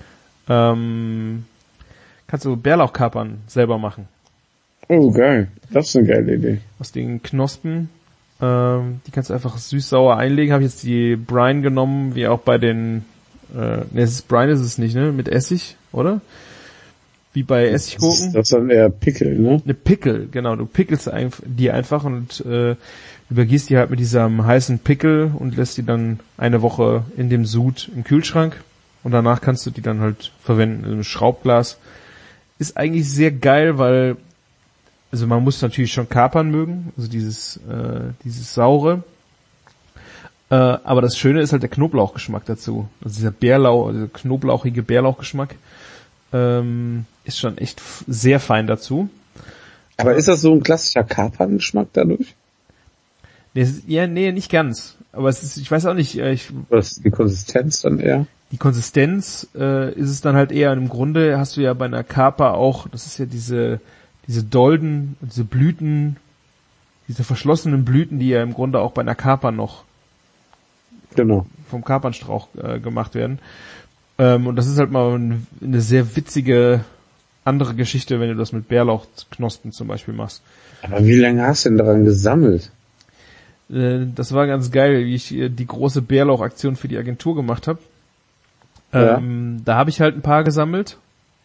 Kannst du Bärlauchkapern selber machen. Oh, geil. Das ist eine geile Idee. Aus den Knospen. Die kannst du einfach süß-sauer einlegen. Habe ich jetzt die Brine genommen, wie auch bei den... Brine ist es nicht, ne? Mit Essig, oder? Wie bei Essiggurken. Das ist dann eher Pickel, ne? Eine Pickel, genau. Du pickelst die einfach und übergießt die halt mit diesem heißen Pickel und lässt die dann eine Woche in dem Sud im Kühlschrank. Und danach kannst du die dann halt verwenden. Also ein Schraubglas ist eigentlich sehr geil, weil also man muss natürlich schon Kapern mögen, also dieses saure. Aber das Schöne ist halt der Knoblauchgeschmack dazu. Also dieser knoblauchige Bärlauchgeschmack. ist schon echt sehr fein dazu. Aber ist das so ein klassischer Kaperngeschmack dadurch? Nee, nicht ganz. Aber es ist, ich weiß auch nicht, Was ist die Konsistenz dann eher? Die Konsistenz ist es dann halt eher, im Grunde hast du ja bei einer Kaper auch, das ist ja diese Dolden, diese Blüten, diese verschlossenen Blüten, die ja im Grunde auch bei einer Kaper noch vom Kapernstrauch gemacht werden. Und das ist halt mal eine sehr witzige andere Geschichte, wenn du das mit Bärlauchknospen zum Beispiel machst. Aber wie lange hast du denn daran gesammelt? Das war ganz geil, wie ich die große Bärlauchaktion für die Agentur gemacht habe. Ja. Da habe ich halt ein paar gesammelt.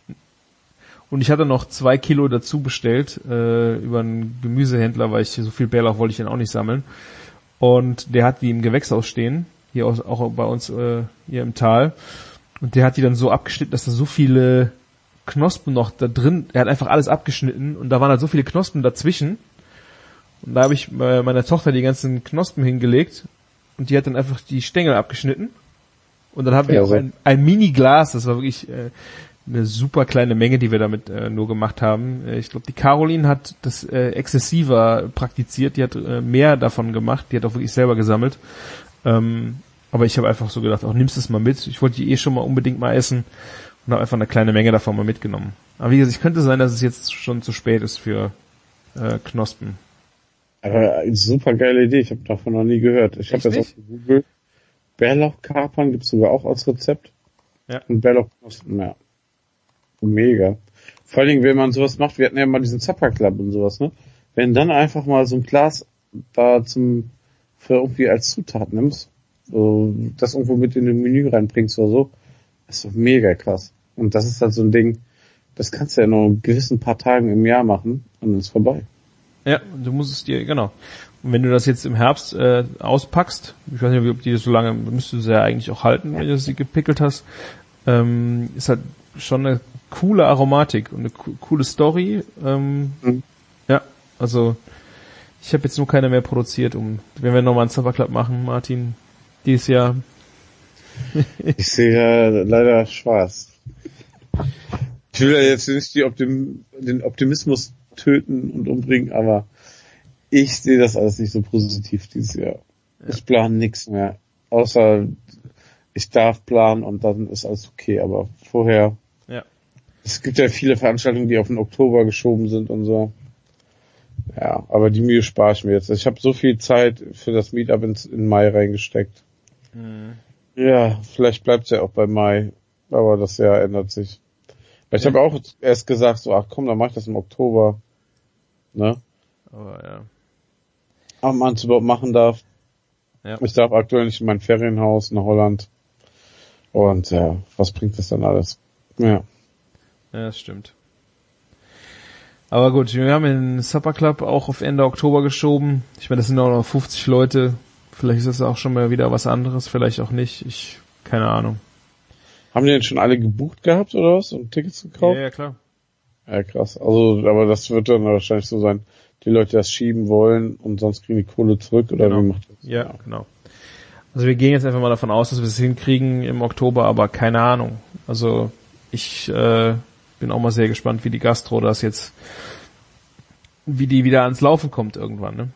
Und ich hatte noch 2 Kilo dazu bestellt, über einen Gemüsehändler, weil so viel Bärlauch wollte ich dann auch nicht sammeln. Und der hat die im Gewächshaus stehen, auch bei uns hier im Tal. Und der hat die dann so abgeschnitten, dass da so viele Knospen noch da drin, er hat einfach alles abgeschnitten und da waren halt so viele Knospen dazwischen. Und da habe ich meiner Tochter die ganzen Knospen hingelegt und die hat dann einfach die Stängel abgeschnitten. Und dann haben wir auch ein Mini-Glas, das war wirklich eine super kleine Menge, die wir damit nur gemacht haben. Ich glaube, die Caroline hat das exzessiver praktiziert, die hat mehr davon gemacht, die hat auch wirklich selber gesammelt. Aber ich habe einfach so gedacht, auch nimmst es mal mit. Ich wollte die schon mal unbedingt mal essen und habe einfach eine kleine Menge davon mal mitgenommen. Aber wie gesagt, es könnte sein, dass es jetzt schon zu spät ist für Knospen. Aber super geile Idee, ich habe davon noch nie gehört. Ich habe jetzt auf Google Bärlauchkapern gibt's sogar auch als Rezept. Ja. Und Bärlauchknospen, ja. Mega. Vor allen Dingen, wenn man sowas macht, wir hatten ja mal diesen Supper Club und sowas, ne? Wenn dann einfach mal so ein Glas da für irgendwie als Zutat nimmst, so, das irgendwo mit in den Menü reinbringst oder so, ist doch mega krass. Und das ist halt so ein Ding, das kannst du ja nur in gewissen paar Tagen im Jahr machen und dann ist vorbei. Ja, du musst es dir, genau. Und wenn du das jetzt im Herbst auspackst, ich weiß nicht, ob die so lange, müsstest du sie ja eigentlich auch halten, wenn du sie gepickelt hast, ist halt schon eine coole Aromatik und eine coole Story. Ja, also ich habe jetzt nur keine mehr produziert, wenn wir nochmal einen Supper Club machen, Martin, dieses Jahr. Ich sehe ja leider schwarz. Ich will ja jetzt nicht den Optimismus töten und umbringen, aber ich sehe das alles nicht so positiv dieses Jahr. Ja. Ich plane nichts mehr. Außer ich darf planen und dann ist alles okay, aber vorher. Ja. Es gibt ja viele Veranstaltungen, die auf den Oktober geschoben sind und so. Ja, aber die Mühe spare ich mir jetzt. Ich habe so viel Zeit für das Meetup in Mai reingesteckt. Ja, vielleicht bleibt's ja auch bei Mai, aber das Jahr ändert sich. Ich habe auch erst gesagt, so, ach komm, dann mach ich das im Oktober. Ne? Aber ja. Ob man es überhaupt machen darf. Ja. Ich darf aktuell nicht in mein Ferienhaus nach Holland. Und ja, was bringt das dann alles? Ja. Ja, das stimmt. Aber gut, wir haben den Supper Club auch auf Ende Oktober geschoben. Ich meine, das sind auch noch 50 Leute. Vielleicht ist das auch schon mal wieder was anderes, vielleicht auch nicht. Keine Ahnung. Haben die denn schon alle gebucht gehabt oder was? Und Tickets gekauft? Ja, klar. Ja, krass. Also, aber das wird dann wahrscheinlich so sein, die Leute das schieben wollen und sonst kriegen die Kohle zurück oder genau. Wie macht das? Ja, genau. Also wir gehen jetzt einfach mal davon aus, dass wir es hinkriegen im Oktober, aber keine Ahnung. Also ich bin auch mal sehr gespannt, wie die Gastro das jetzt, wie die wieder ans Laufen kommt irgendwann, ne?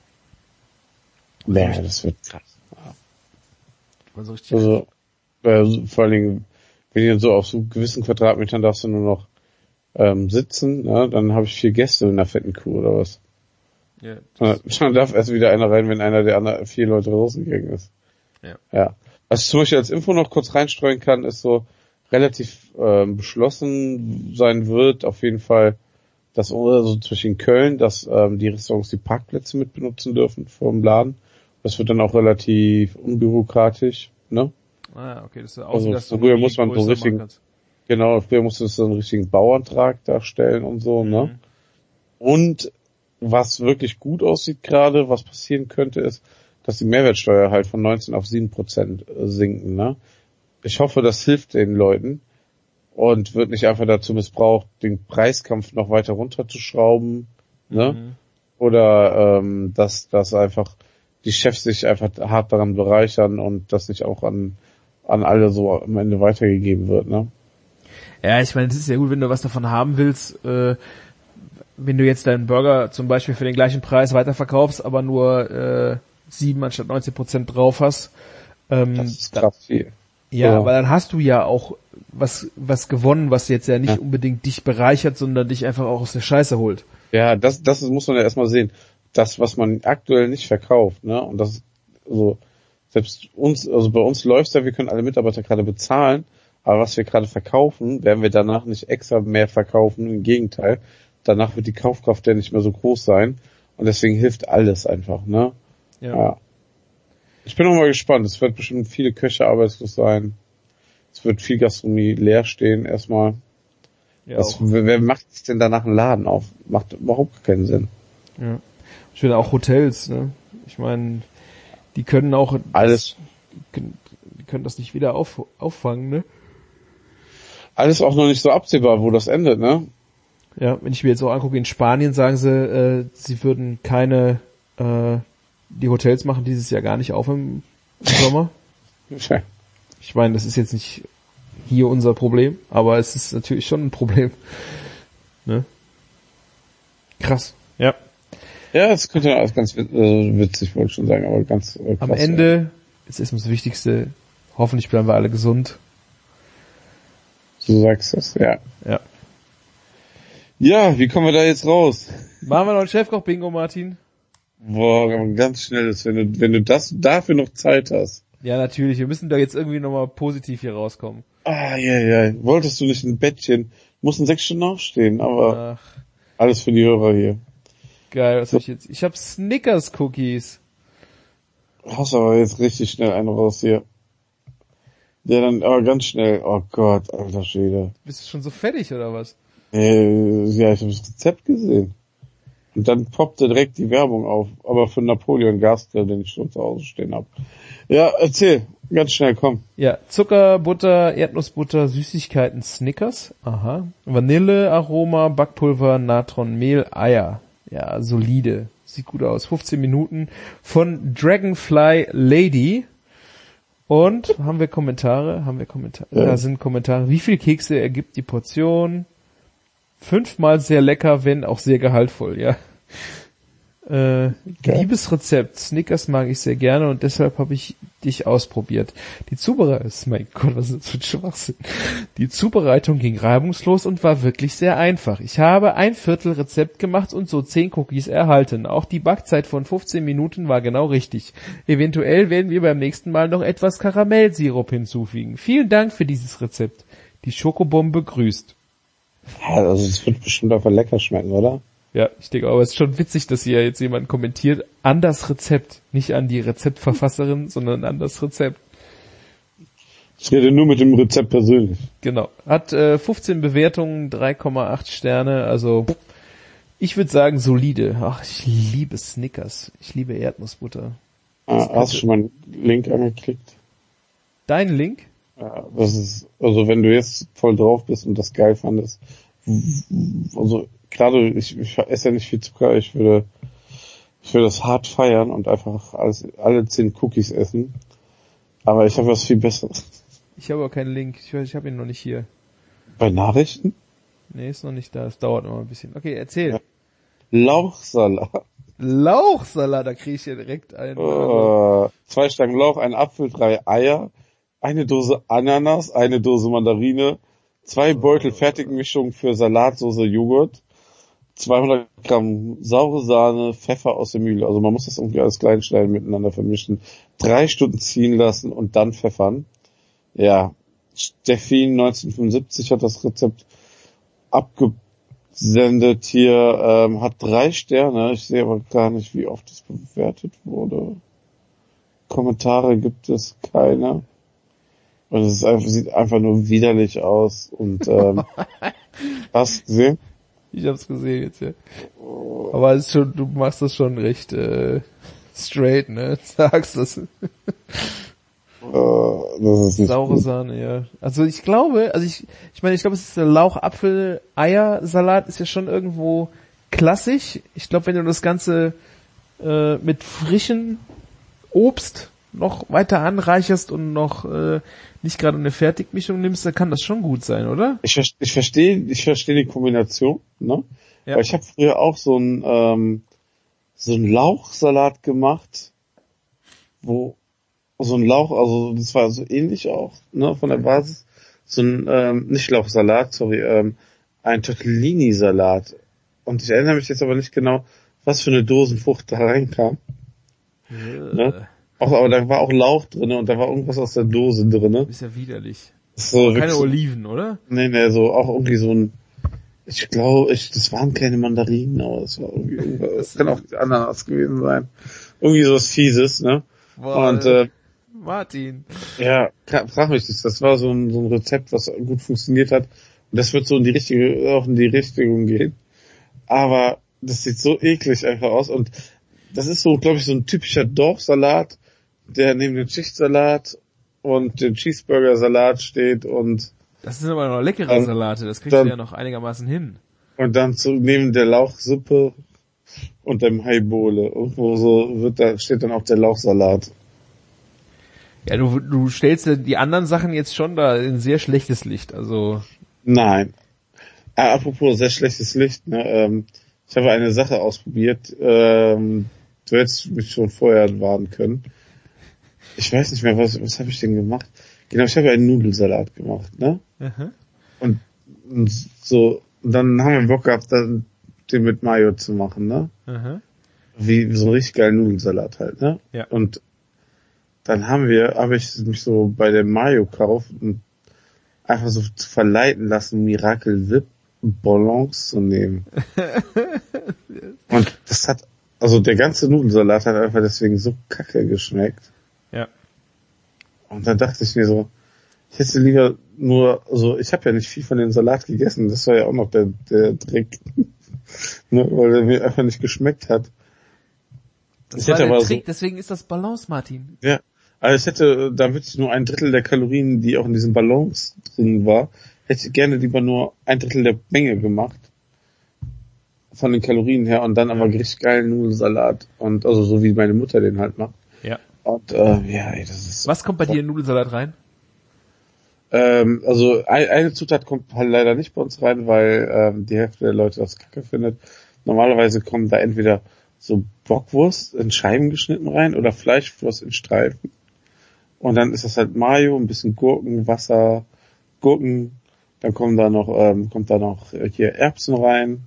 Ja, das wird krass. Also, vor allen Dingen, wenn ihr so auf so gewissen Quadratmetern darfst du nur noch sitzen, ne? Dann habe ich 4 Gäste in einer fetten Kuh oder was. Ja. Dann darf erst wieder einer rein, wenn einer der anderen 4 Leute rausgegangen ist. Ja. Was ich zum Beispiel als Info noch kurz reinstreuen kann, ist so relativ beschlossen sein wird, auf jeden Fall, dass also zwischen Köln, dass die Restaurants die Parkplätze mit benutzen dürfen vor dem Laden. Das wird dann auch relativ unbürokratisch, ne? Ah, okay, das ist also früher muss man so richtigen, genau, früher musste es so einen richtigen Bauantrag darstellen und so, ne? Und was wirklich gut aussieht gerade, was passieren könnte, ist, dass die Mehrwertsteuer halt von 19 auf 7% sinken, ne? Ich hoffe, das hilft den Leuten und wird nicht einfach dazu missbraucht, den Preiskampf noch weiter runterzuschrauben, ne? Oder dass einfach die Chefs sich einfach hart daran bereichern und das nicht auch an alle so am Ende weitergegeben wird, ne? Ja, ich meine, es ist ja gut, wenn du was davon haben willst, wenn du jetzt deinen Burger zum Beispiel für den gleichen Preis weiterverkaufst, aber nur 7 anstatt 19% drauf hast. Das ist krass viel. Ja, aber dann hast du ja auch was gewonnen, was jetzt ja nicht unbedingt dich bereichert, sondern dich einfach auch aus der Scheiße holt. Ja, das muss man ja erstmal sehen. Das, was man aktuell nicht verkauft, ne? Und das, also, selbst uns, also bei uns läuft's ja, wir können alle Mitarbeiter gerade bezahlen, aber was wir gerade verkaufen, werden wir danach nicht extra mehr verkaufen, im Gegenteil. Danach wird die Kaufkraft ja nicht mehr so groß sein und deswegen hilft alles einfach, ne? Ja. Ich bin auch mal gespannt. Es wird bestimmt viele Köche arbeitslos sein. Es wird viel Gastronomie leer stehen erstmal. Ja, wer macht sich denn danach einen Laden auf? Macht überhaupt keinen Sinn. Ja. Ich finde auch Hotels, ne? Ich meine, die können auch alles. Die können das nicht wieder auffangen, ne? Alles auch noch nicht so absehbar, wo das endet, ne? Ja, wenn ich mir jetzt auch angucke, in Spanien sagen sie, sie würden keine die Hotels machen dieses Jahr gar nicht auf im Sommer. Ich meine, das ist jetzt nicht hier unser Problem, aber es ist natürlich schon ein Problem. Ne? Krass. Ja. Ja, es könnte alles ganz witzig, wollte ich schon sagen, aber ganz krass. Am Ende ist erstmal das Wichtigste, hoffentlich bleiben wir alle gesund. Du sagst es, ja. Ja. Ja, wie kommen wir da jetzt raus? Machen wir noch ein Chefkoch-Bingo, Martin? Boah, ganz schnell ist, wenn du das dafür noch Zeit hast. Ja, natürlich. Wir müssen da jetzt irgendwie nochmal positiv hier rauskommen. Ja. Wolltest du nicht ein Bettchen? Mussten 6 Stunden aufstehen, aber alles für die Hörer hier. Geil, was hab ich jetzt? Ich hab Snickers-Cookies. Hast aber jetzt richtig schnell einen raus hier. Ja, dann aber ganz schnell. Oh Gott, alter Schwede. Bist du schon so fertig, oder was? Ja, ich habe das Rezept gesehen. Und dann poppte direkt die Werbung auf, aber für Napoleon Gasgrill, den ich schon zu Hause stehen habe. Ja, erzähl, ganz schnell, komm. Ja, Zucker, Butter, Erdnussbutter, Süßigkeiten, Snickers, aha, Vanille, Aroma, Backpulver, Natron, Mehl, Eier. Ja, solide, sieht gut aus. 15 Minuten von Dragonfly Lady. Und haben wir Kommentare? Ja. Da sind Kommentare. Wie viel Kekse ergibt die Portion? 5-mal sehr lecker, wenn auch sehr gehaltvoll, ja. Liebes Rezept. Snickers mag ich sehr gerne und deshalb habe ich dich ausprobiert. Mein Gott, was ist das für ein Schwachsinn? Die Zubereitung ging reibungslos und war wirklich sehr einfach. Ich habe 1/4 Rezept gemacht und so 10 Cookies erhalten. Auch die Backzeit von 15 Minuten war genau richtig. Eventuell werden wir beim nächsten Mal noch etwas Karamellsirup hinzufügen. Vielen Dank für dieses Rezept. Die Schokobombe grüßt. Ja, also es wird bestimmt einfach lecker schmecken, oder? Ja, ich denke, aber es ist schon witzig, dass hier jetzt jemand kommentiert, an das Rezept, nicht an die Rezeptverfasserin, sondern an das Rezept. Ich rede nur mit dem Rezept persönlich. Genau. Hat 15 Bewertungen, 3,8 Sterne, also ich würde sagen solide. Ach, ich liebe Snickers. Ich liebe Erdnussbutter. Hast du schon mal einen Link angeklickt? Dein Link? Ja, das ist, also wenn du jetzt voll drauf bist und das geil fandest, also gerade, ich esse ja nicht viel Zucker, ich würde das hart feiern und einfach alle 10 Cookies essen. Aber ich habe was viel Besseres. Ich habe aber keinen Link, ich habe ihn noch nicht hier. Bei Nachrichten? Nee, ist noch nicht da, es dauert noch ein bisschen. Okay, erzähl. Ja. Lauchsalat, da kriege ich ja direkt einen. 2 Stangen Lauch, ein Apfel, 3 Eier, eine Dose Ananas, eine Dose Mandarine, 2 Beutel Fertigmischung für Salatsauce, Joghurt, 200 Gramm saure Sahne, Pfeffer aus der Mühle. Also man muss das irgendwie alles klein schneiden, miteinander vermischen. 3 Stunden ziehen lassen und dann pfeffern. Ja, Steffi 1975 hat das Rezept abgesendet hier, hat 3 Sterne. Ich sehe aber gar nicht, wie oft es bewertet wurde. Kommentare gibt es keine. Und es ist einfach, sieht einfach nur widerlich aus und hast du gesehen? Ich hab's gesehen jetzt, ja. Aber es ist schon, du machst das schon recht straight, ne? Sagst das. Das ist nicht saure gut. Sahne, ja. Also ich glaube, ich meine, es ist der Lauch-Apfel-Eier-Salat ist ja schon irgendwo klassisch. Ich glaube, wenn du das Ganze mit frischem Obst noch weiter anreicherst und noch nicht gerade eine Fertigmischung nimmst, dann kann das schon gut sein, oder? Ich verstehe die Kombination, ne? Ja. Weil ich habe früher auch so einen Lauchsalat gemacht, wo so ein Lauch, also das war so ähnlich auch, ne, von der Basis. So ein, nicht Lauchsalat, sorry, ein Tortellini-Salat. Und ich erinnere mich jetzt aber nicht genau, was für eine Dosenfrucht da reinkam. Ne? Aber da war auch Lauch drin und da war irgendwas aus der Dose drin. Ist ja widerlich. So, keine Oliven, oder? Nee, so auch irgendwie so ein, ich glaube, das waren keine Mandarinen, aber es war irgendwie irgendwas, das kann auch Ananas gewesen sein. Irgendwie sowas Fieses, ne? Boah, und Martin. Ja, frag mich nicht. Das war so ein Rezept, was gut funktioniert hat. Und das wird so in die Richtung gehen. Aber das sieht so eklig einfach aus. Und das ist so, glaube ich, so ein typischer Dorfsalat, der neben dem Schichtsalat und dem Cheeseburger-Salat steht und... Das sind aber noch leckere Salate. Das kriegst du ja noch einigermaßen hin. Und dann neben der Lauchsuppe und dem Haibole. Irgendwo so steht dann auch der Lauchsalat. Ja, du stellst die anderen Sachen jetzt schon da in sehr schlechtes Licht, also. Nein. Apropos sehr schlechtes Licht, ne, ich habe eine Sache ausprobiert, du hättest mich schon vorher warnen können. Ich weiß nicht mehr, was habe ich denn gemacht? Genau, ich habe einen Nudelsalat gemacht, ne? Mhm. Und so, und dann haben wir Bock gehabt, den mit Mayo zu machen, ne? Mhm. Wie so einen richtig geilen Nudelsalat halt, ne? Ja. Und dann habe ich mich so bei der Mayo-Kauf einfach so verleiten lassen, Miracle Whip Ballons zu nehmen. Und das also der ganze Nudelsalat hat einfach deswegen so kacke geschmeckt. Ja. Und dann dachte ich mir so, ich hätte lieber ich habe ja nicht viel von dem Salat gegessen, das war ja auch noch der Trick. Ne, weil er mir einfach nicht geschmeckt hat. Das war der Trick, deswegen ist das Balance, Martin. Ja. Also ich hätte da wirklich nur 1/3 der Kalorien, die auch in diesem Ballons drin war, hätte ich gerne lieber nur 1/3 der Menge gemacht. Von den Kalorien her und dann aber richtig geilen Nudelsalat. Und also so wie meine Mutter den halt macht. Ja. Und das ist. Was kommt bei dir in Nudelsalat rein? Also eine Zutat kommt halt leider nicht bei uns rein, weil die Hälfte der Leute das kacke findet. Normalerweise kommen da entweder so Bockwurst in Scheiben geschnitten rein oder Fleischwurst in Streifen. Und dann ist das halt Mayo, ein bisschen Gurken, Wasser, Gurken. Dann kommt da noch hier Erbsen rein.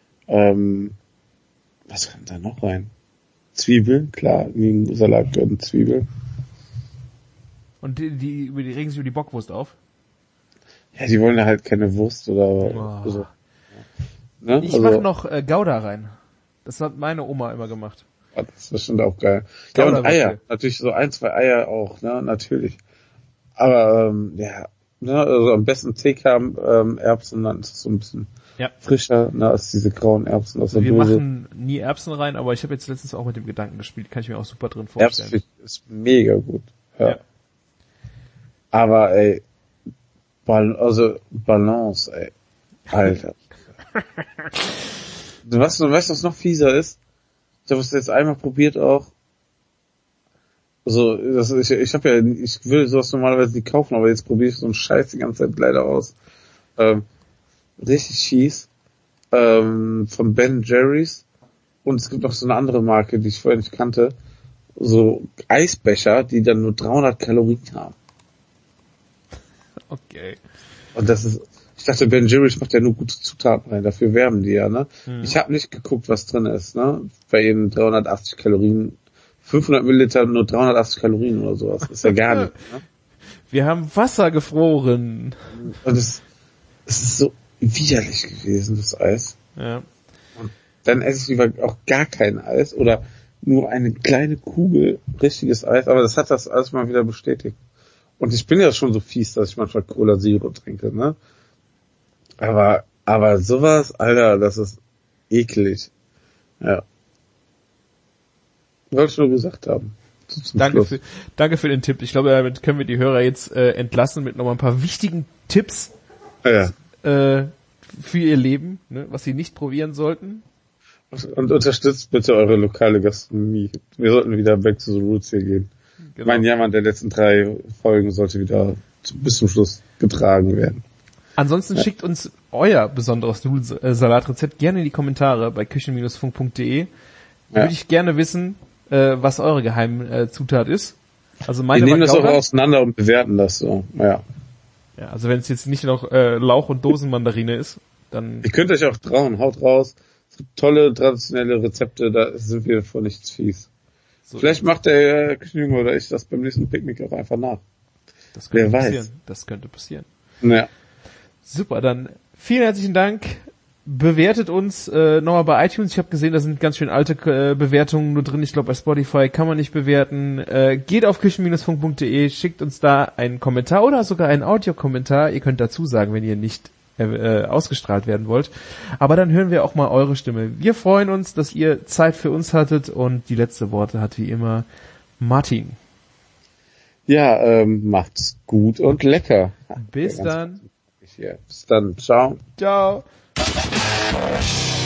Was kommt da noch rein? Zwiebeln, klar, in den Salat gehören Zwiebeln. Und die regen sich über die Bockwurst auf? Ja, die wollen ja halt keine Wurst oder so. Ne? Ich mach noch Gouda rein. Das hat meine Oma immer gemacht. Ja, das ist bestimmt auch geil. Ja, und Eier. Natürlich so 1, 2 Eier auch, ne, natürlich. Aber, ne, also am besten TK-Erbsen, dann ist es so ein bisschen frischer, ne, als diese grauen Erbsen aus der Dose. Wir machen nie Erbsen rein, aber ich habe jetzt letztens auch mit dem Gedanken gespielt, kann ich mir auch super drin vorstellen. Erbsen ist mega gut. Ja. Aber, ey, Balance, ey. Alter. Weißt du, was noch fieser ist? Ich habe es jetzt einmal probiert auch. Also, ich will sowas normalerweise nicht kaufen, aber jetzt probiere ich so einen Scheiß die ganze Zeit leider aus. Richtig Cheese. Von Ben Jerry's. Und es gibt noch so eine andere Marke, die ich vorher nicht kannte. So Eisbecher, die dann nur 300 Kalorien haben. Okay. Und ich dachte, Ben Jerry's macht ja nur gute Zutaten rein, dafür werben die ja, ne? Mhm. Ich habe nicht geguckt, was drin ist, ne? Bei eben 380 Kalorien, 500 Milliliter nur 380 Kalorien oder sowas, ist ja gar nicht, ne? Wir haben Wasser gefroren. Und es ist so widerlich gewesen, das Eis. Ja. Und dann esse ich lieber auch gar kein Eis oder nur eine kleine Kugel richtiges Eis, aber das hat das alles mal wieder bestätigt. Und ich bin ja schon so fies, dass ich manchmal Cola Zero trinke, ne? Aber sowas, Alter, das ist eklig. Ja. Wollte ich nur gesagt haben. Danke für den Tipp. Ich glaube, damit können wir die Hörer jetzt entlassen mit nochmal ein paar wichtigen Tipps für ihr Leben, ne, was sie nicht probieren sollten. Und unterstützt bitte eure lokale Gastronomie. Wir sollten wieder back to the roots hier gehen. Genau. Mein Jammern der letzten 3 Folgen sollte wieder bis zum Schluss getragen werden. Ansonsten schickt uns euer besonderes Nudelsalatrezept gerne in die Kommentare bei küchen-funk.de. Würde ich gerne wissen, was eure Geheimzutat ist. Also meine Wir nehmen das auch auseinander und bewerten das so. Ja, also wenn es jetzt nicht noch Lauch- und Dosenmandarine ist, dann... Ihr könnt euch auch trauen, haut raus. Es gibt tolle, traditionelle Rezepte, da sind wir vor nichts fies. So, vielleicht macht der Küchenjunge oder ich das beim nächsten Picknick auch einfach nach. Das könnte passieren. Das könnte passieren. Ja. Super, dann vielen herzlichen Dank. Bewertet uns nochmal bei iTunes. Ich habe gesehen, da sind ganz schön alte Bewertungen nur drin. Ich glaube, bei Spotify kann man nicht bewerten. Geht auf küchen-funk.de, schickt uns da einen Kommentar oder sogar einen Audiokommentar. Ihr könnt dazu sagen, wenn ihr nicht ausgestrahlt werden wollt. Aber dann hören wir auch mal eure Stimme. Wir freuen uns, dass ihr Zeit für uns hattet und die letzte Worte hat wie immer Martin. Ja, macht's gut und lecker. Bis dann. Bis dann. Ciao. Ciao.